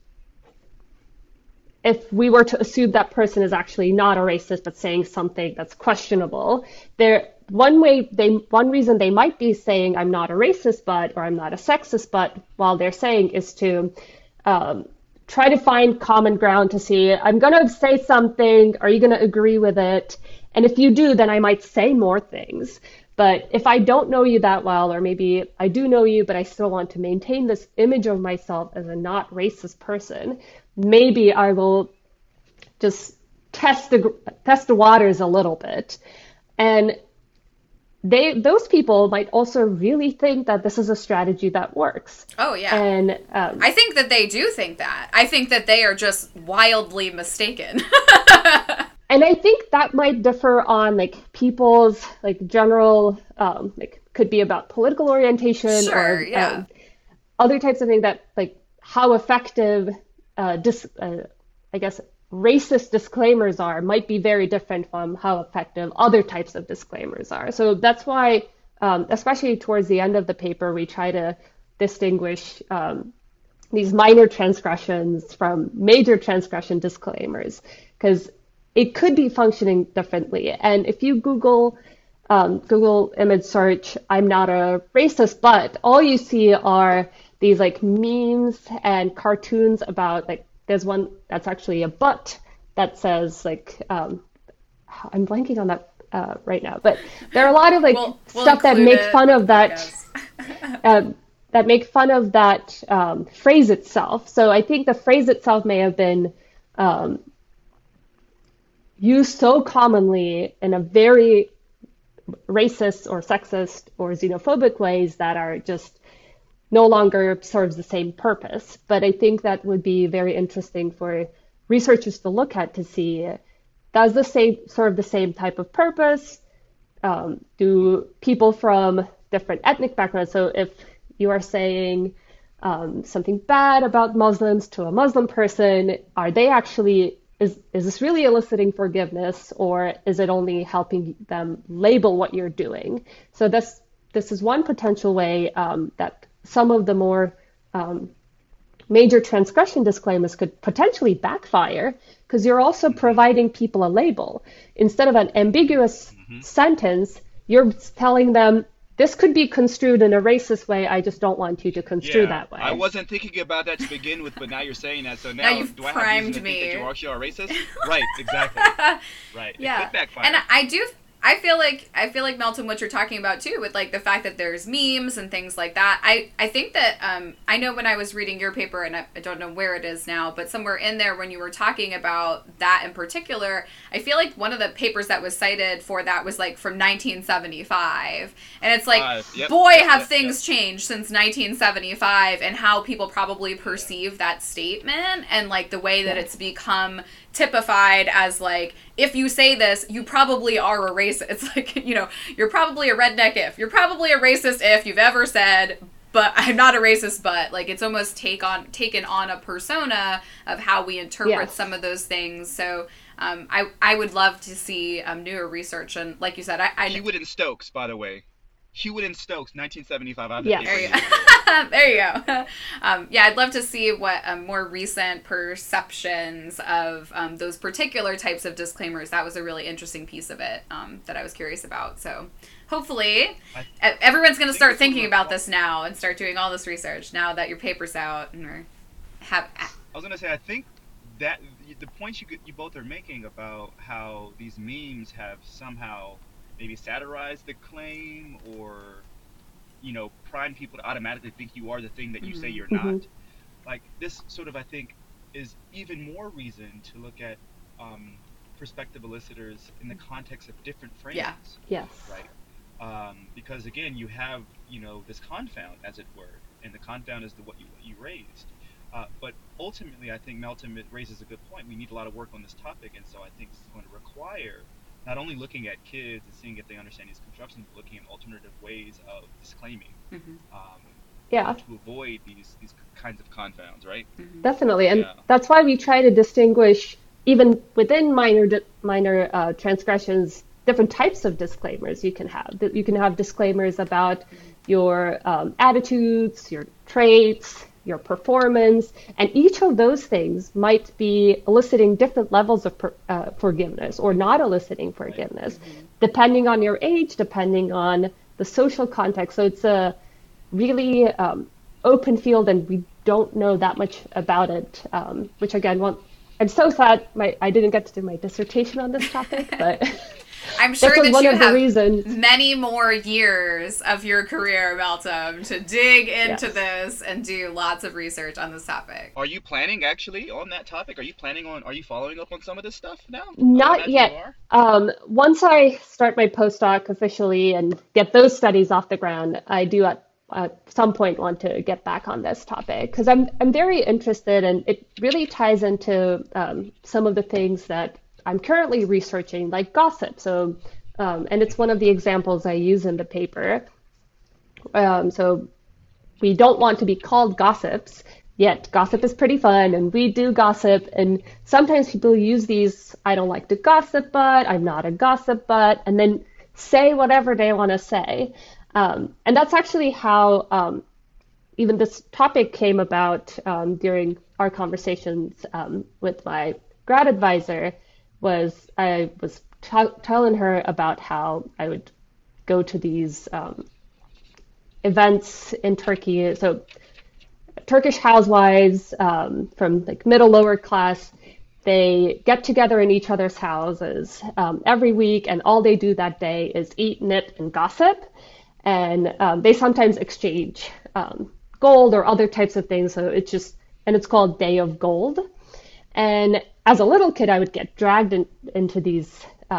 if we were to assume that person is actually not a racist but saying something that's questionable, one reason they might be saying I'm not a racist but or I'm not a sexist but while they're saying is to try to find common ground to see I'm gonna say something, are you gonna agree with it? And if you do, then I might say more things. But if I don't know you that well, or maybe I do know you, but I still want to maintain this image of myself as a not racist person, maybe I will just test the waters a little bit. And those people might also really think that this is a strategy that works. Oh, yeah. And I think that they do think that. I think that they are just wildly mistaken. And I think that might differ on like people's like general like could be about political orientation Sure, or yeah. other types of things that like how effective I guess racist disclaimers are might be very different from how effective other types of disclaimers are. So that's why especially towards the end of the paper we try to distinguish these minor transgressions from major transgression disclaimers because it could be functioning differently. And if you Google image search, I'm not a racist, but all you see are these like memes and cartoons about like there's one that's actually a butt that says like I'm blanking on that right now, but there are a lot of like We'll stuff that include make it fun with of the that. podcast. That make fun of that phrase itself. So I think the phrase itself may have been used so commonly in a very racist or sexist or xenophobic ways that are just no longer serves the same purpose. But I think that would be very interesting for researchers to look at to see does this serve the same type of purpose? Do people from different ethnic backgrounds, so if you are saying something bad about Muslims to a Muslim person, are they actually is this really eliciting forgiveness or is it only helping them label what you're doing? So this is one potential way that some of the more major transgression disclaimers could potentially backfire because you're also providing people a label. Instead of an ambiguous sentence, you're telling them this could be construed in a racist way. I just don't want you to construe that way. I wasn't thinking about that to begin with, but now you're saying that. So Now now, you've do I have primed reason to me. think that you actually are racist? Right, exactly. Right. Yeah. It could backfire. And I feel like Melton, what you're talking about too, with like the fact that there's memes and things like that. I think that I know when I was reading your paper, and I don't know where it is now, but somewhere in there when you were talking about that in particular, I feel like one of the papers that was cited for that was like from 1975, and it's like, Yep, boy, yep, have yep, things changed since 1975, and how people probably perceive that statement, and like the way that it's become typified as like, if you say this, you probably are a racist. It's like, you know, you're probably a redneck if. You're probably a racist if you've ever said, but I'm not a racist, but like it's almost taken on a persona of how we interpret Yes. some of those things. So I would love to see newer research. And like you said, I Hewitt and Stokes, by the way. Hewitt and Stokes, 1975. I have the Yeah. paper There you here. go. There you go. Yeah, I'd love to see what more recent perceptions of those particular types of disclaimers. That was a really interesting piece of it that I was curious about. So hopefully everyone's going to start thinking about this now and start doing all this research now that your paper's out and I was gonna say, I think that the points you both are making about how these memes have somehow maybe satirized the claim, or prime people to automatically think you are the thing that you say you're not. Like, this sort of, I think, is even more reason to look at perspective elicitors in the context of different frames. Yeah. Yes. Right. Because again, you have this confound, as it were, and the confound is what you raised. But ultimately, I think Melton raises a good point. We need a lot of work on this topic, and so I think it's going to require not only looking at kids and seeing if they understand these constructions, but looking at alternative ways of disclaiming Yeah. to avoid these kinds of confounds, right? Definitely, and Yeah. that's why we try to distinguish, even within minor transgressions, different types of disclaimers you can have. You can have disclaimers about your attitudes, your traits, your performance, and each of those things might be eliciting different levels of forgiveness or not eliciting forgiveness, depending on your age, depending on the social context. So it's a really open field, and we don't know that much about it, which again, I'm so sad I didn't get to do my dissertation on this topic, but I'm sure that was that one you of the have reasons. many more years of your career, Melton, to dig into this and do lots of research on this topic. Are you planning actually on that topic? Are you following up on some of this stuff now? Not yet. Once I start my postdoc officially and get those studies off the ground, I do at some point want to get back on this topic, because I'm very interested, and it really ties into some of the things that I'm currently researching, like gossip. So, and it's one of the examples I use in the paper. So we don't want to be called gossips, yet gossip is pretty fun, and we do gossip. And sometimes people use these, I don't like to gossip, but I'm not a gossip, but, and then say whatever they want to say. And that's actually how even this topic came about during our conversations with my grad advisor. I was telling her about how I would go to these events in Turkey. So Turkish housewives from like middle lower class, they get together in each other's houses every week, and all they do that day is eat, knit, and gossip. And they sometimes exchange gold or other types of things. So it's called Day of Gold. And as a little kid, I would get dragged into these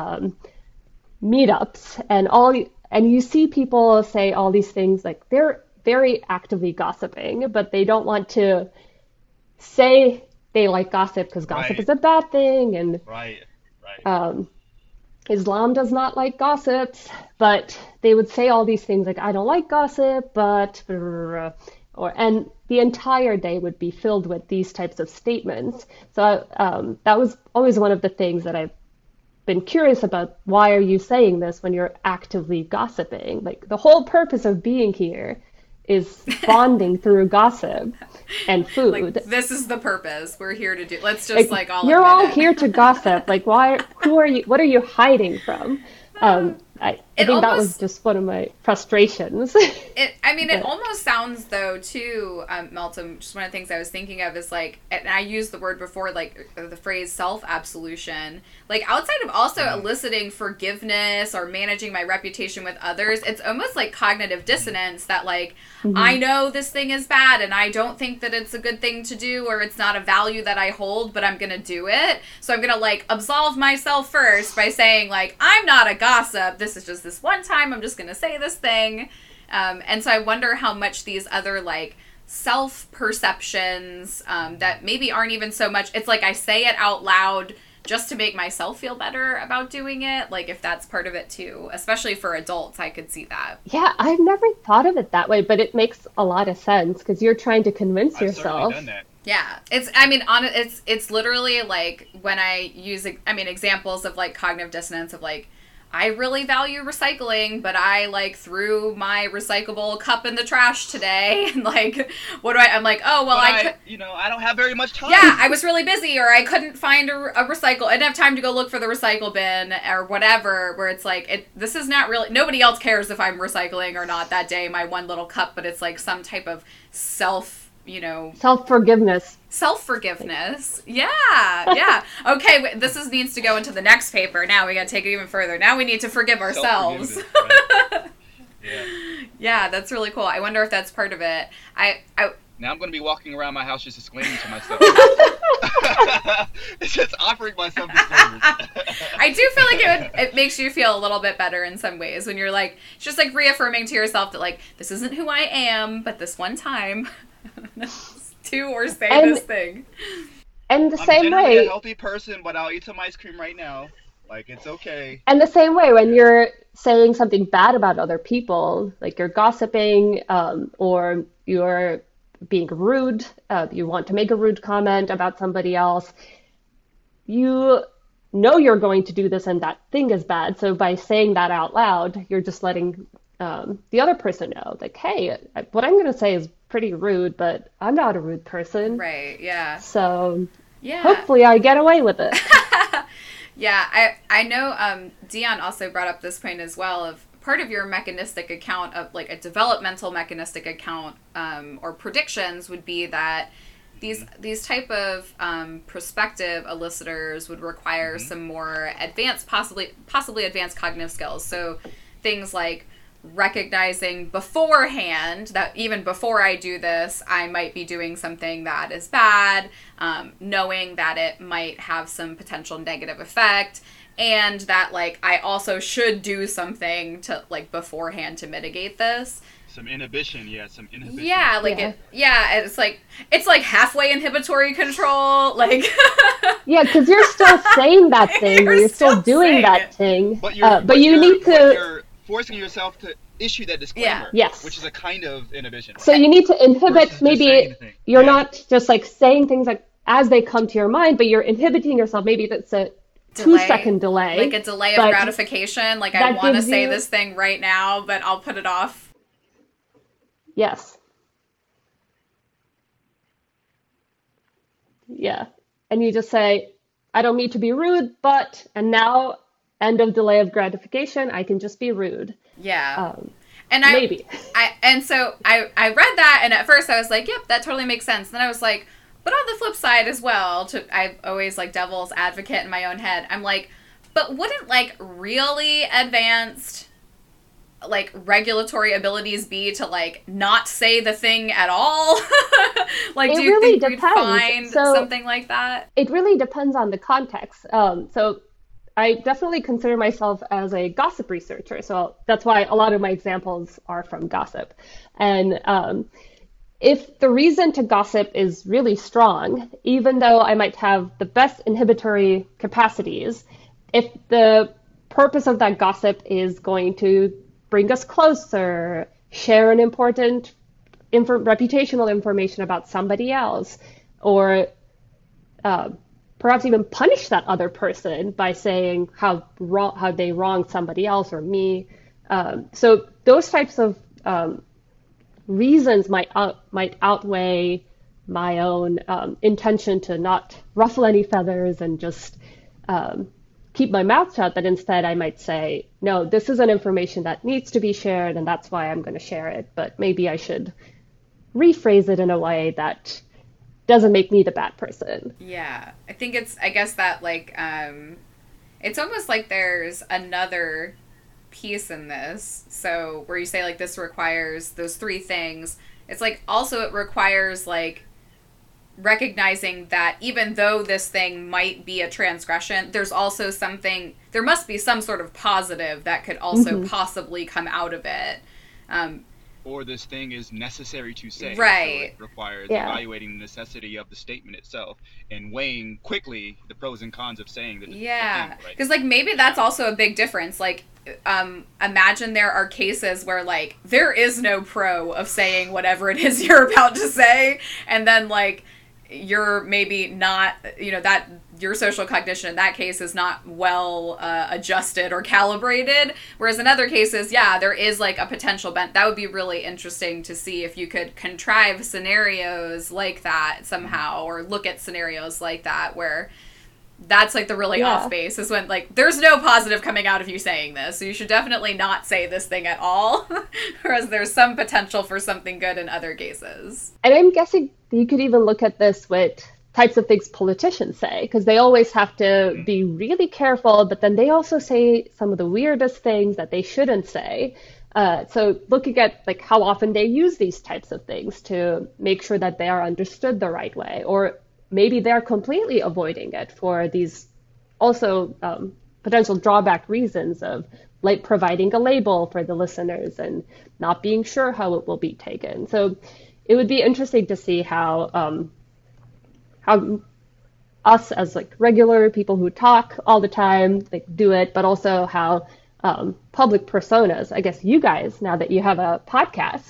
meetups, and you see people say all these things, like they're very actively gossiping, but they don't want to say they like gossip because gossip is a bad thing, and Islam does not like gossips, but they would say all these things like, I don't like gossip, but, and the entire day would be filled with these types of statements. So that was always one of the things that I've been curious about. Why are you saying this when you're actively gossiping? Like, the whole purpose of being here is bonding through gossip and food. Like, this is the purpose. We're here to do. Let's just all you're admit all it. here to gossip. Like, who are you? What are you hiding from? I think that was just one of my frustrations. It almost sounds, though, too, Melton, just one of the things I was thinking of is, like, and I used the word before, like, the phrase self-absolution. Like, outside of also eliciting forgiveness or managing my reputation with others, it's almost like cognitive dissonance that, like, I know this thing is bad and I don't think that it's a good thing to do, or it's not a value that I hold, but I'm going to do it. So I'm going to, like, absolve myself first by saying, like, I'm not a gossip. This is just this one time. I'm just going to say this thing. And so I wonder how much these other, like, self-perceptions that maybe aren't even so much, it's like I say it out loud just to make myself feel better about doing it. Like, if that's part of it too, especially for adults, I could see that. Yeah, I've never thought of it that way, but it makes a lot of sense because you're trying to convince yourself. I've certainly done that. Yeah, it's literally like when I use, examples of, like, cognitive dissonance of, like, I really value recycling, but I like threw my recyclable cup in the trash today. And like, what do I'm like, oh, well, I don't have very much time. Yeah, I was really busy, or I couldn't find a recycle. I didn't have time to go look for the recycle bin or whatever, where it's like, this is not really, nobody else cares if I'm recycling or not that day, my one little cup, but it's like some type of self-forgiveness. Self-forgiveness. Yeah. Okay, this needs to go into the next paper. Now we got to take it even further. Now we need to forgive ourselves. Right? Yeah, that's really cool. I wonder if that's part of it. Now I'm going to be walking around my house just exclaiming to myself. It's just offering myself disclaimers. I do feel like it makes you feel a little bit better in some ways when you're like, it's just like reaffirming to yourself that like, this isn't who I am, but this one time, do or say this thing. And the I'm same generally way, a healthy person, but I'll eat some ice cream right now. Like, it's okay. and the same way when you're saying something bad about other people, like you're gossiping, or you're being rude, you want to make a rude comment about somebody else, you know you're going to do this and that thing is bad. So by saying that out loud, you're just letting the other person know, like, hey, what I'm going to say is pretty rude, but I'm not a rude person. Right, yeah. So yeah. Hopefully I get away with it. Yeah, I know Dion also brought up this point as well of part of your mechanistic account of like a developmental mechanistic account or predictions would be that these type of prospective elicitors would require some more advanced, possibly advanced cognitive skills. So things like recognizing beforehand that even before I do this, I might be doing something that is bad, knowing that it might have some potential negative effect, and that like I also should do something to like beforehand to mitigate this. Some inhibition. Yeah, like it's like halfway inhibitory control, like yeah, because you're still saying that thing, or you're still doing that thing, but you need to. You're forcing yourself to issue that disclaimer, yes, which is a kind of inhibition. So you need to inhibit. Maybe you're not just like saying things like as they come to your mind, but you're inhibiting yourself. Maybe that's a 2-second delay, like a delay of gratification. Like I want to say this thing right now, but I'll put it off. Yes. Yeah. And you just say, I don't mean to be rude, but, and now, end of delay of gratification, I can just be rude. Yeah. And maybe. So I read that, and at first I was like, yep, that totally makes sense. Then I was like, but on the flip side as well, I always like devil's advocate in my own head. I'm like, but wouldn't like really advanced like regulatory abilities be to like not say the thing at all? Like, do you think we'd find something like that? It really depends on the context. So I definitely consider myself as a gossip researcher. So that's why a lot of my examples are from gossip. And if the reason to gossip is really strong, even though I might have the best inhibitory capacities, if the purpose of that gossip is going to bring us closer, share an important reputational information about somebody else, or perhaps even punish that other person by saying how they wronged somebody else or me. So those types of reasons might outweigh my own intention to not ruffle any feathers and just keep my mouth shut, but instead I might say, no, this is an information that needs to be shared, and that's why I'm going to share it. But maybe I should rephrase it in a way that doesn't make me the bad person. Yeah, I guess that like, it's almost like there's another piece in this. So where you say like this requires those three things, it's like also it requires like recognizing that even though this thing might be a transgression, there must be some sort of positive that could also possibly come out of it. Or this thing is necessary to say. Right. So it requires evaluating the necessity of the statement itself and weighing quickly the pros and cons of saying the yeah. thing. Because like maybe that's also a big difference. Like imagine there are cases where like there is no pro of saying whatever it is you're about to say, and then like you're maybe not, that your social cognition in that case is not well adjusted or calibrated. Whereas in other cases, yeah, there is like a potential bent. That would be really interesting to see if you could contrive scenarios like that somehow, or look at scenarios like that where that's like the really off base is when like there's no positive coming out of you saying this. So you should definitely not say this thing at all. Whereas there's some potential for something good in other cases. And I'm guessing you could even look at this with types of things politicians say, because they always have to be really careful, but then they also say some of the weirdest things that they shouldn't say. So looking at like how often they use these types of things to make sure that they are understood the right way, or maybe they're completely avoiding it for these also potential drawback reasons of like providing a label for the listeners and not being sure how it will be taken. So it would be interesting to see how us as like regular people who talk all the time like do it, but also how public personas, I guess you guys, now that you have a podcast,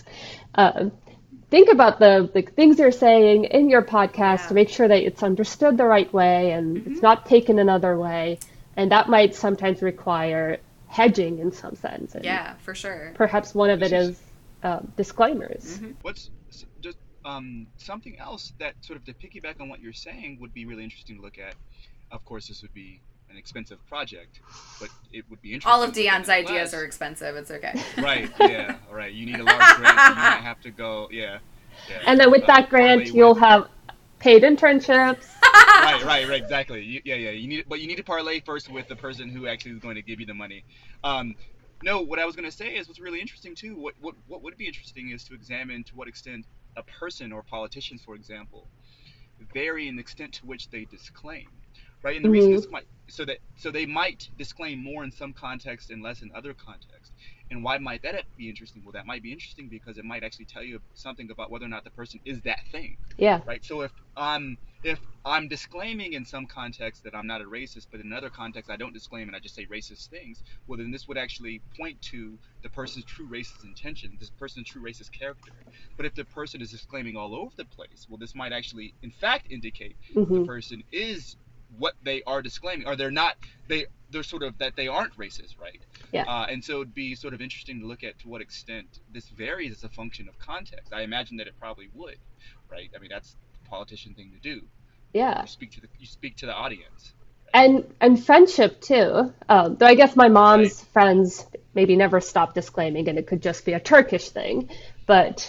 think about the things you're saying in your podcast to make sure that it's understood the right way and it's not taken another way. And that might sometimes require hedging in some sense. And yeah, for sure. Perhaps one of it is disclaimers. What's just something else that sort of to piggyback on what you're saying would be really interesting to look at. Of course, this would be an expensive project, but it would be interesting. All of Dion's ideas are expensive. It's okay. Right. Yeah. Right. You need a large grant. So you might have to go. Yeah. And then with that grant, you'll have paid internships. Right. Exactly. You need to parlay first with the person who actually is going to give you the money. No, what I was going to say is what's really interesting too. What would be interesting is to examine to what extent a person or politicians, for example, vary in the extent to which they disclaim. Right, and the reason is so they might disclaim more in some context and less in other contexts. And why might that be interesting? Well, that might be interesting because it might actually tell you something about whether or not the person is that thing. Yeah. Right. So if I'm disclaiming in some context that I'm not a racist, but in another context I don't disclaim and I just say racist things, well then this would actually point to the person's true racist intention, this person's true racist character. But if the person is disclaiming all over the place, well this might actually in fact indicate the person is what they are disclaiming, or they're sort of that they aren't racist, right? Yeah. And so it'd be sort of interesting to look at to what extent this varies as a function of context. I imagine that it probably would, right? I mean, that's the politician thing to do. Yeah. You speak to the audience. And friendship too. Though I guess my mom's friends maybe never stop disclaiming, and it could just be a Turkish thing. But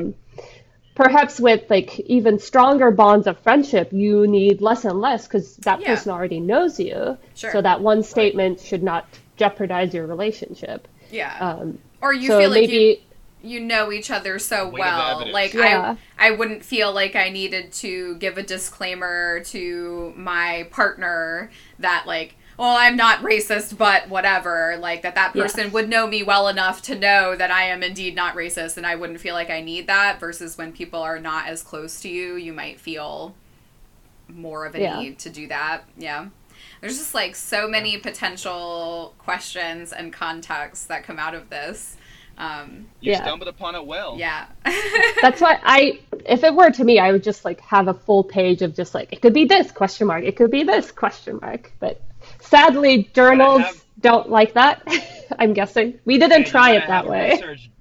perhaps with like even stronger bonds of friendship, you need less and less because that person already knows you. Sure. So that one statement should not jeopardize your relationship. Yeah. Or you so feel like maybe, you know each other so Weight of the well. evidence. Like I wouldn't feel like I needed to give a disclaimer to my partner that like, well, I'm not racist, but whatever. Like that person would know me well enough to know that I am indeed not racist, and I wouldn't feel like I need that. Versus when people are not as close to you, you might feel more of a need to do that. Yeah. There's just like so many potential questions and contexts that come out of this. You stumbled upon it well. Yeah. That's why if it were to me, I would just like have a full page of just like, it could be this question mark, it could be this question mark. But sadly, journals don't like that. I'm guessing we didn't try it that way.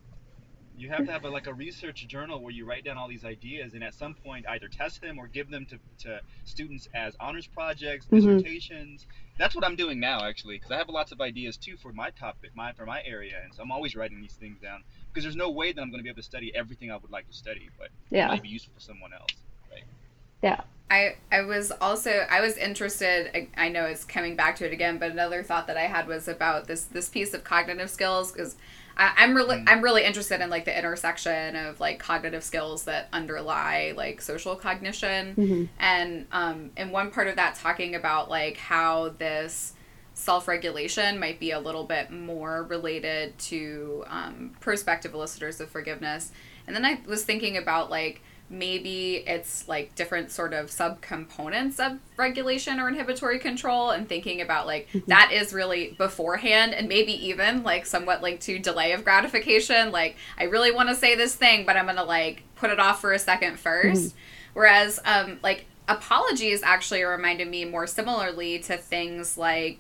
You have to have a research journal where you write down all these ideas and at some point either test them or give them to students as honors projects, dissertations. That's what I'm doing now, actually, because I have lots of ideas too for my topic, for my area, and so I'm always writing these things down because there's no way that I'm going to be able to study everything I would like to study, but it might be useful for someone else. Right? Yeah. I was interested, I know it's coming back to it again, but another thought that I had was about this piece of cognitive skills, because I'm really interested in like the intersection of like cognitive skills that underlie like social cognition, and in one part of that talking about like how this self-regulation might be a little bit more related to prospective elicitors of forgiveness. And then I was thinking about like maybe it's like different sort of subcomponents of regulation or inhibitory control, and thinking about like that is really beforehand, and maybe even like somewhat linked to delay of gratification. Like I really want to say this thing, but I'm going to like put it off for a second first. Whereas, like, apologies actually reminded me more similarly to things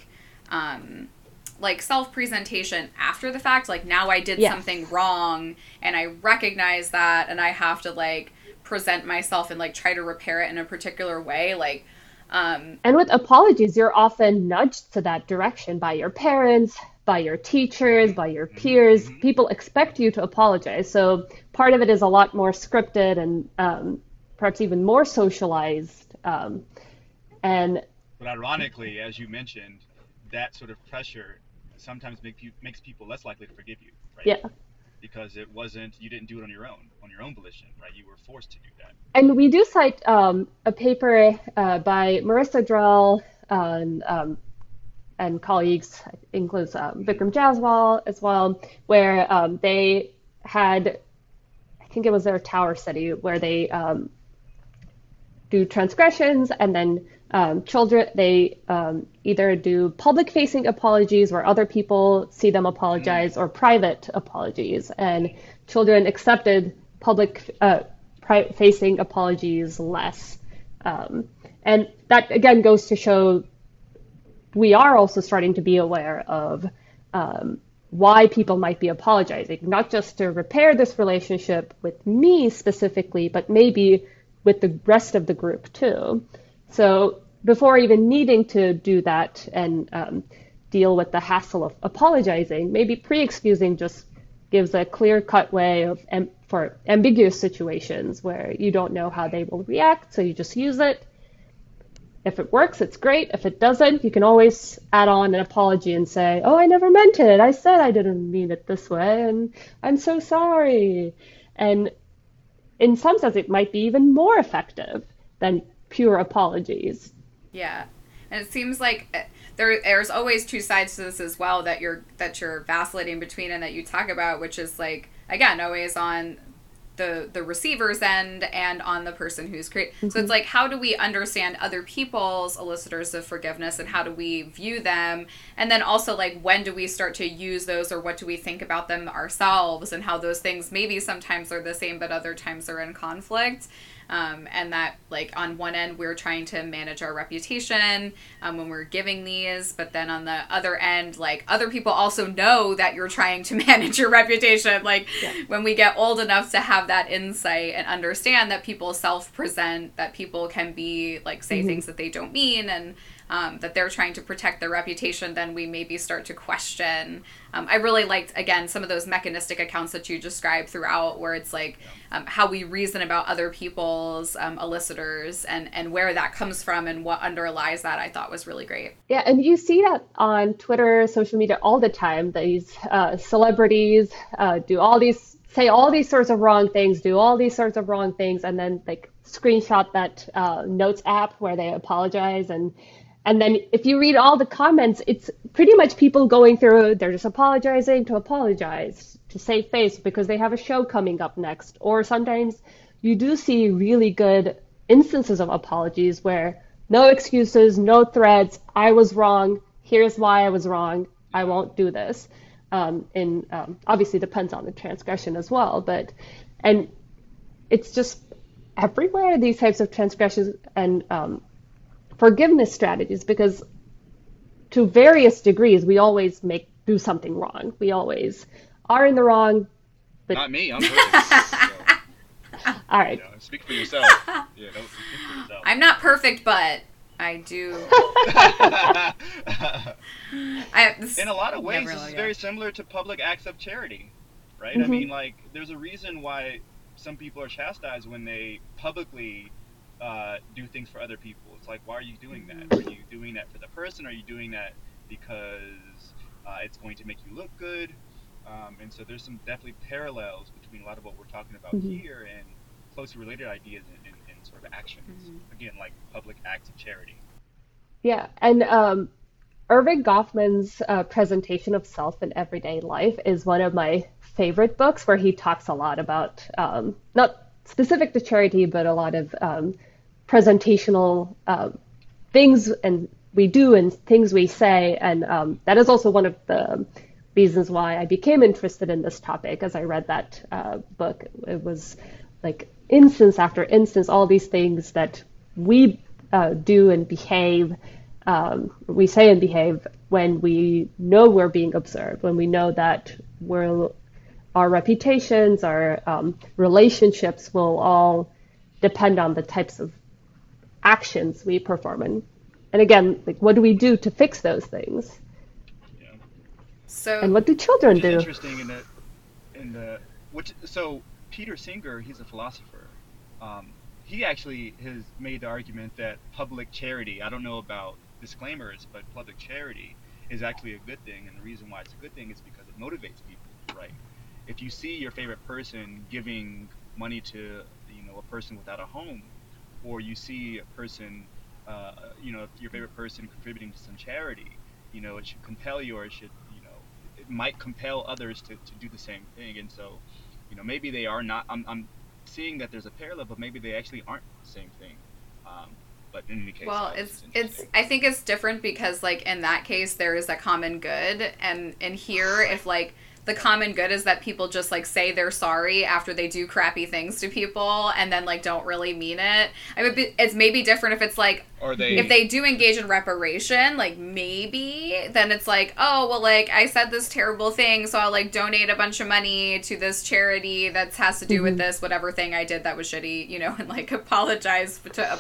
like self-presentation after the fact. Like, now I did something wrong and I recognize that and I have to, like, present myself and, like, try to repair it in a particular way. Like, And with apologies, you're often nudged to that direction by your parents, by your teachers, by your peers. People expect you to apologize. So part of it is a lot more scripted and perhaps even more socialized. And But ironically, as you mentioned, that sort of pressure sometimes makes people less likely to forgive you, right? yeah. Because you didn't do it on your own volition, right? You were forced to do that. And we do cite a paper by Marissa Drell and colleagues, includes Vikram Jaswal as well, where they had, I think it was their tower study, where they do transgressions and then children, they either do public facing apologies where other people see them apologize or private apologies. And children accepted public facing apologies less. And that again goes to show we are also starting to be aware of why people might be apologizing, not just to repair this relationship with me specifically, but maybe with the rest of the group too. So before even needing to do that and deal with the hassle of apologizing, maybe pre-excusing just gives a clear-cut way of for ambiguous situations where you don't know how they will react, so you just use it. If it works, it's great. If it doesn't, you can always add on an apology and say, oh, I never meant it. I said I didn't mean it this way, and I'm so sorry. And in some sense, it might be even more effective than pure apologies. Yeah, and it seems like there's always two sides to this as well that you're vacillating between and that you talk about, which is, like, again, always on the receiver's end and on the person who's creating. So it's like, how do we understand other people's elicitors of forgiveness and how do we view them? And then also, like, when do we start to use those, or what do we think about them ourselves, and how those things maybe sometimes are the same but other times are in conflict. And that, like, on one end, we're trying to manage our reputation when we're giving these, but then on the other end, like, other people also know that you're trying to manage your reputation. Like, when we get old enough to have that insight and understand that people self-present, that people can be, like, say things that they don't mean, and that they're trying to protect their reputation, then we maybe start to question. I really liked, again, some of those mechanistic accounts that you described throughout, where it's like how we reason about other people's elicitors and where that comes from and what underlies that, I thought was really great. Yeah, and you see that on Twitter, social media all the time. These celebrities say all these sorts of wrong things, do all these sorts of wrong things, and then, like, screenshot that Notes app where they apologize. And then if you read all the comments, it's pretty much people going through, they're just apologizing to apologize, to save face because they have a show coming up next. Or sometimes you do see really good instances of apologies where no excuses, no threats, I was wrong, here's why I was wrong, I won't do this. Obviously depends on the transgression as well, and it's just everywhere, these types of transgressions and forgiveness strategies, because to various degrees we always do something wrong. We always are in the wrong. But not me. I'm perfect. So, all right. Speak for yourself. Yeah, don't speak for yourself. I'm not perfect, but I do. In a lot of ways, this is very similar to public acts of charity, right? I mean, like, there's a reason why some people are chastised when they publicly do things for other people. It's like, why are you doing that? Are you doing that for the person? Are you doing that because it's going to make you look good? And so there's some definitely parallels between a lot of what we're talking about here and closely related ideas in sort of actions. Again, like public acts of charity. Yeah, and Erving Goffman's presentation of self in everyday life is one of my favorite books, where he talks a lot about, not specific to charity, but a lot of presentational things and we do and things we say. And that is also one of the reasons why I became interested in this topic as I read that book. It was like instance after instance, all these things that we do and behave, we say and behave when we know we're being observed, when we know that our reputations, our relationships will all depend on the types of actions we perform. And again, like, what do we do to fix those things? Yeah. So And what do children Which is do? interesting so Peter Singer, he's a philosopher. He actually has made the argument that public charity, I don't know about disclaimers, but public charity is actually a good thing, and the reason why it's a good thing is because it motivates people, right? If you see your favorite person giving money to, a person without a home, or you see a person, your favorite person contributing to some charity, it should compel you, or it should, it might compel others to do the same thing. And so, maybe they are not, I'm seeing that there's a parallel, but maybe they actually aren't the same thing. But in any case, well, it's I think it's different because, like, in that case, there is a common good, and here, if, like, the common good is that people just, like, say they're sorry after they do crappy things to people and then, like, don't really mean it. I mean, it's maybe different if it's, like, if they do engage in reparation, like, maybe, then it's like, oh, well, like, I said this terrible thing, so I'll, like, donate a bunch of money to this charity that has to do with this, whatever thing I did that was shitty, and, like, apologize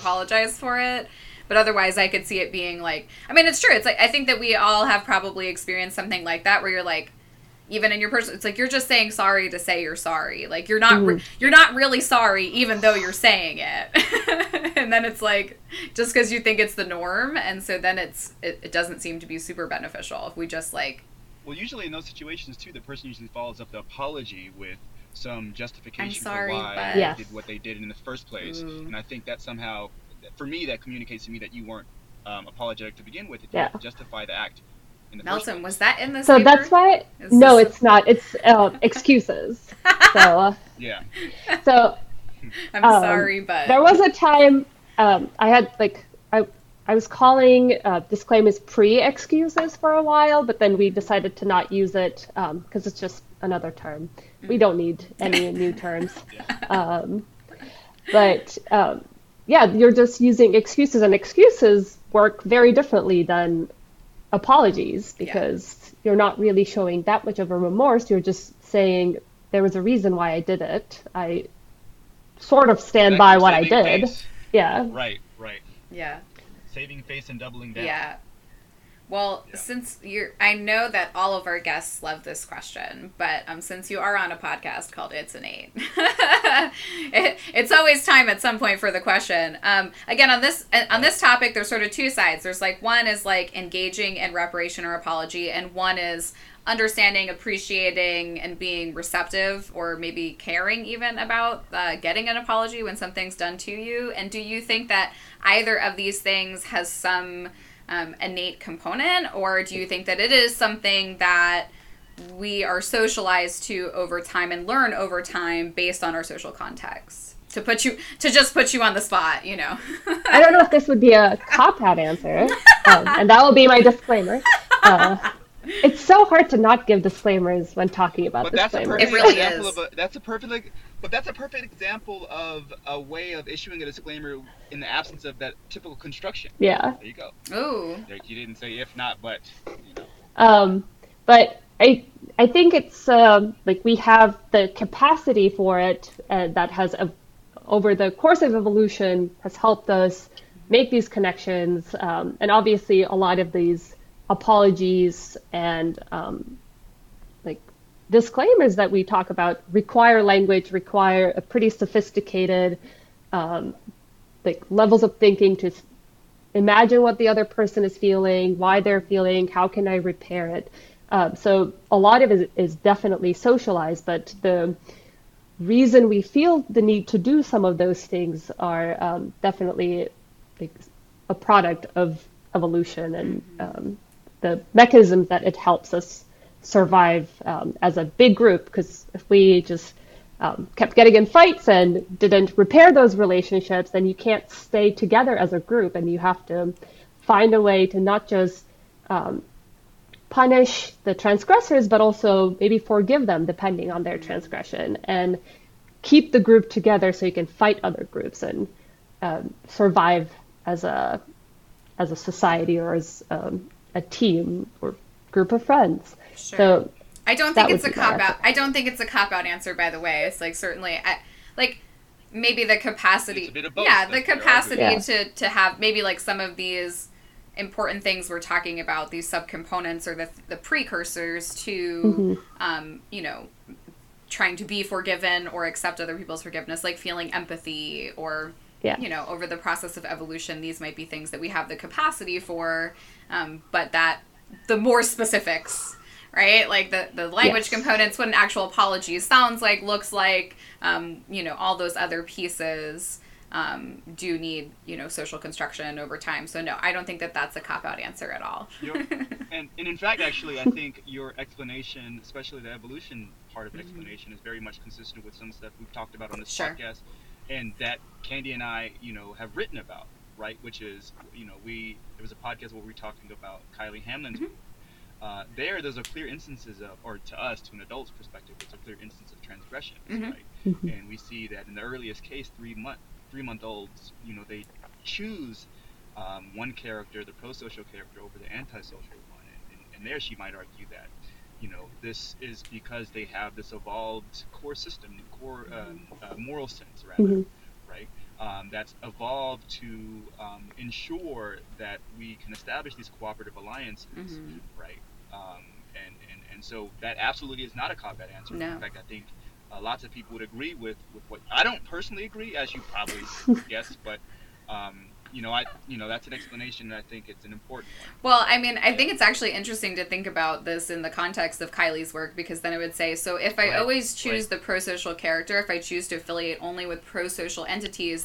for it. But otherwise, I could see it being, like, I mean, it's true. It's, like, I think that we all have probably experienced something like that where you're, like, even in your person, it's like you're just saying sorry to say you're sorry. Like, you're not you're not really sorry, even though you're saying it. And then it's like, just because you think it's the norm, and so then it doesn't seem to be super beneficial if we just, like. Well, usually in those situations too, the person usually follows up the apology with some justification I'm sorry, for why but... they did what they did in the first place. And I think that somehow, for me, that communicates to me that you weren't apologetic to begin with. If you justify the act. Melton, was that in this So paper? that's why, no, it's not. It's excuses. So yeah. So I'm sorry, but there was a time I had, like, I was calling disclaimers pre-excuses for a while, but then we decided to not use it because it's just another term. We don't need any new terms. But you're just using excuses, and excuses work very differently than apologies because you're not really showing that much of a remorse. You're just saying there was a reason why I did it. I sort of stand by what I did. Face. Yeah. Right. Yeah. Saving face and doubling down. Yeah. Well, since I know that all of our guests love this question, but since you are on a podcast called It's Innate, it's always time at some point for the question. Again, on this topic, there's sort of two sides. There's, like, one is, like, engaging in reparation or apology, and one is understanding, appreciating, and being receptive or maybe caring even about getting an apology when something's done to you. And do you think that either of these things has some innate component, or do you think that it is something that we are socialized to over time and learn over time based on our social context? To just put you on the spot, I don't know if this would be a cop-out answer, and that will be my disclaimer. It's so hard to not give disclaimers when talking about disclaimers. It really is. That's a perfect example of a way of issuing a disclaimer in the absence of that typical construction. Yeah. There you go. Ooh. You didn't say if not, but. But I think it's like we have the capacity for it that has over the course of evolution has helped us make these connections, and obviously a lot of these apologies and like disclaimers that we talk about require language, require a pretty sophisticated like levels of thinking to imagine what the other person is feeling, why they're feeling, how can I repair it. So a lot of it is definitely socialized, but the reason we feel the need to do some of those things are definitely like a product of evolution and the mechanisms that it helps us survive as a big group. Because if we just kept getting in fights and didn't repair those relationships, then you can't stay together as a group, and you have to find a way to not just punish the transgressors, but also maybe forgive them depending on their transgression. And keep the group together so you can fight other groups and survive as a society or as a team or group of friends. Sure. So I don't think it's a cop-out. I don't think it's a cop-out answer, by the way. It's like certainly, like maybe the capacity. It's a bit of both. Yeah, the capacity Yeah. to have maybe like some of these important things we're talking about, these subcomponents or the precursors to, you know, trying to be forgiven or accept other people's forgiveness, like feeling empathy or, you know, over the process of evolution, these might be things that we have the capacity for, but that the more specifics, right? Like the language components, what an actual apology sounds like, looks like, you know, all those other pieces do need, you know, social construction over time. So no, I don't think that that's a cop-out answer at all. And in fact, actually, I think your explanation, especially the evolution part of the explanation, is very much consistent with some stuff we've talked about on this podcast, and that Candy and I, you know, have written about, right? Which is, you know, there was a podcast where we were talking about Kylie Hamlin's book. There's a clear instances of, or to us, to an adult's perspective, there's a clear instance of transgression, right? And we see that in the earliest case, 3-month-olds, you know, they choose one character, the pro-social character, over the antisocial one, and there she might argue that, you know, this is because they have this evolved core system, core moral sense, rather, right? That's evolved to ensure that we can establish these cooperative alliances, right? And so that absolutely is not a cop-out answer. No. In fact, I think lots of people would agree with what I don't personally agree, as you probably guessed, but you know, that's an explanation, and I think it's an important one. Well, I mean, I think it's actually interesting to think about this in the context of Kylie's work, because then I would say, so if I always choose the pro-social character, if I choose to affiliate only with pro-social entities,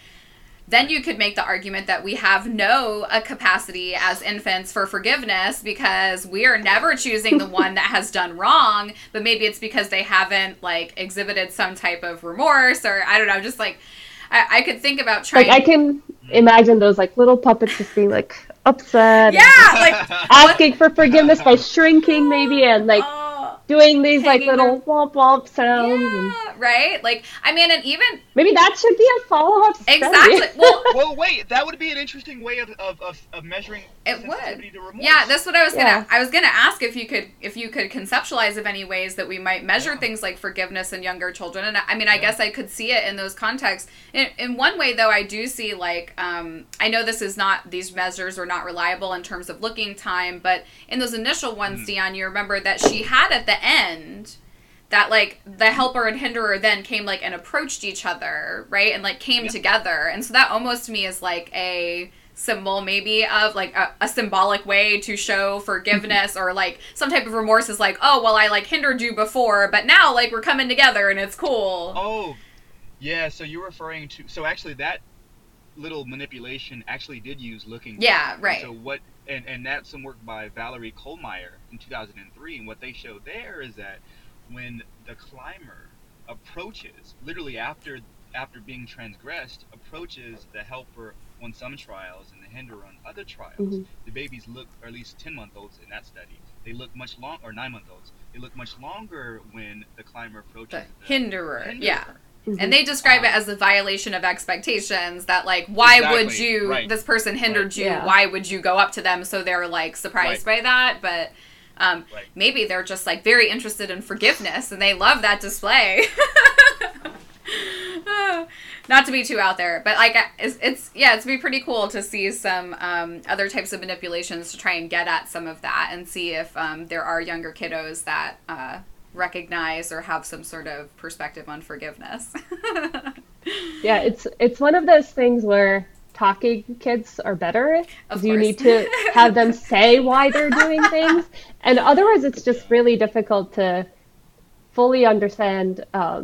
then you could make the argument that we have no capacity as infants for forgiveness because we are never choosing the one that has done wrong, but maybe it's because they haven't, like, exhibited some type of remorse, or I don't know, just like, I could think about trying... Like, I can imagine those, like, little puppets just being, like, upset. Yeah, like... asking for forgiveness by shrinking, maybe, and, like, doing these, like, little womp-womp sounds. Yeah, right? Like, I mean, and even... Maybe that should be a follow-up study. Exactly. Well, wait, that would be an interesting way of measuring sensitivity to remorse. Yeah, that's what I was gonna ask if you could conceptualize of any ways that we might measure things like forgiveness in younger children. And I mean, I guess I could see it in those contexts. In one way, though, I do see, like, I know these measures are not reliable in terms of looking time, but in those initial ones, Dion, you remember that she had at the end that, like, the helper and hinderer then came, like, and approached each other, right? And, like, came together. And so that almost to me is, like, a symbol maybe of, like, a symbolic way to show forgiveness or, like, some type of remorse is like, oh, well, I, like, hindered you before, but now, like, we're coming together and it's cool. Oh, yeah, so you're referring to... So actually that little manipulation actually did use looking... Yeah, right. So what... And that's some work by Valerie Kohlmeyer in 2003, and what they show there is that when the climber approaches, literally after being transgressed, approaches the helper on some trials and the hinderer on other trials, the babies look, or at least 10-month-olds in that study, they look much longer, or 9-month-olds, they look much longer when the climber approaches the hinderer. Yeah. And they describe it as a violation of expectations, that, like, why would you, this person hindered you, why would you go up to them? So they're, like, surprised by that, but maybe they're just, like, very interested in forgiveness, and they love that display. Not to be too out there, but, like, it's be pretty cool to see some other types of manipulations to try and get at some of that, and see if there are younger kiddos that recognize or have some sort of perspective on forgiveness. Yeah, it's one of those things where talking kids are better because you need to have them say why they're doing things, and otherwise it's just really difficult to fully understand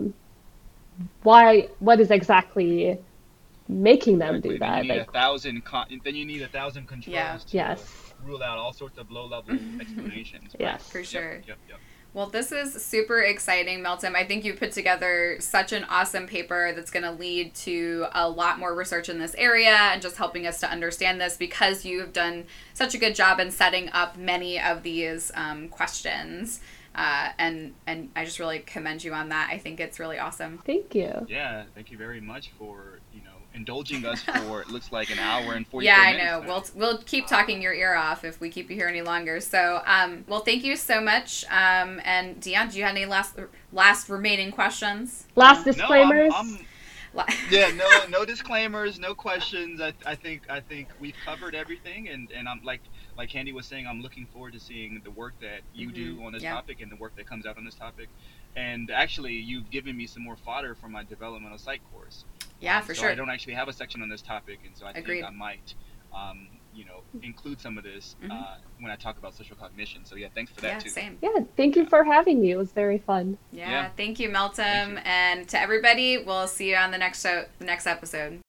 what is exactly making them do that. Then you need 1,000 controls to rule out all sorts of low-level explanations. Right? Yes, for sure. Yep. Well, this is super exciting, Meltem. I think you put together such an awesome paper that's going to lead to a lot more research in this area and just helping us to understand this, because you've done such a good job in setting up many of these questions. And I just really commend you on that. I think it's really awesome. Thank you. Yeah, thank you very much for, indulging us for, it looks like, an hour and 44 yeah, I minutes. know. Now. We'll keep talking your ear off if we keep you here any longer. So, well, thank you so much. And Dion, do you have any last remaining questions? Last disclaimers. Yeah, no disclaimers, no questions. I think we've covered everything, and I'm like Candy was saying, I'm looking forward to seeing the work that you do on this topic and the work that comes out on this topic. And actually, you've given me some more fodder for my developmental psych course. Yeah, for sure. I don't actually have a section on this topic, and so I think I might, include some of this when I talk about social cognition. So yeah, thanks for that too. Same. Yeah, thank you for having me. It was very fun. Yeah, thank you, Meltem. And to everybody, we'll see you on the next episode.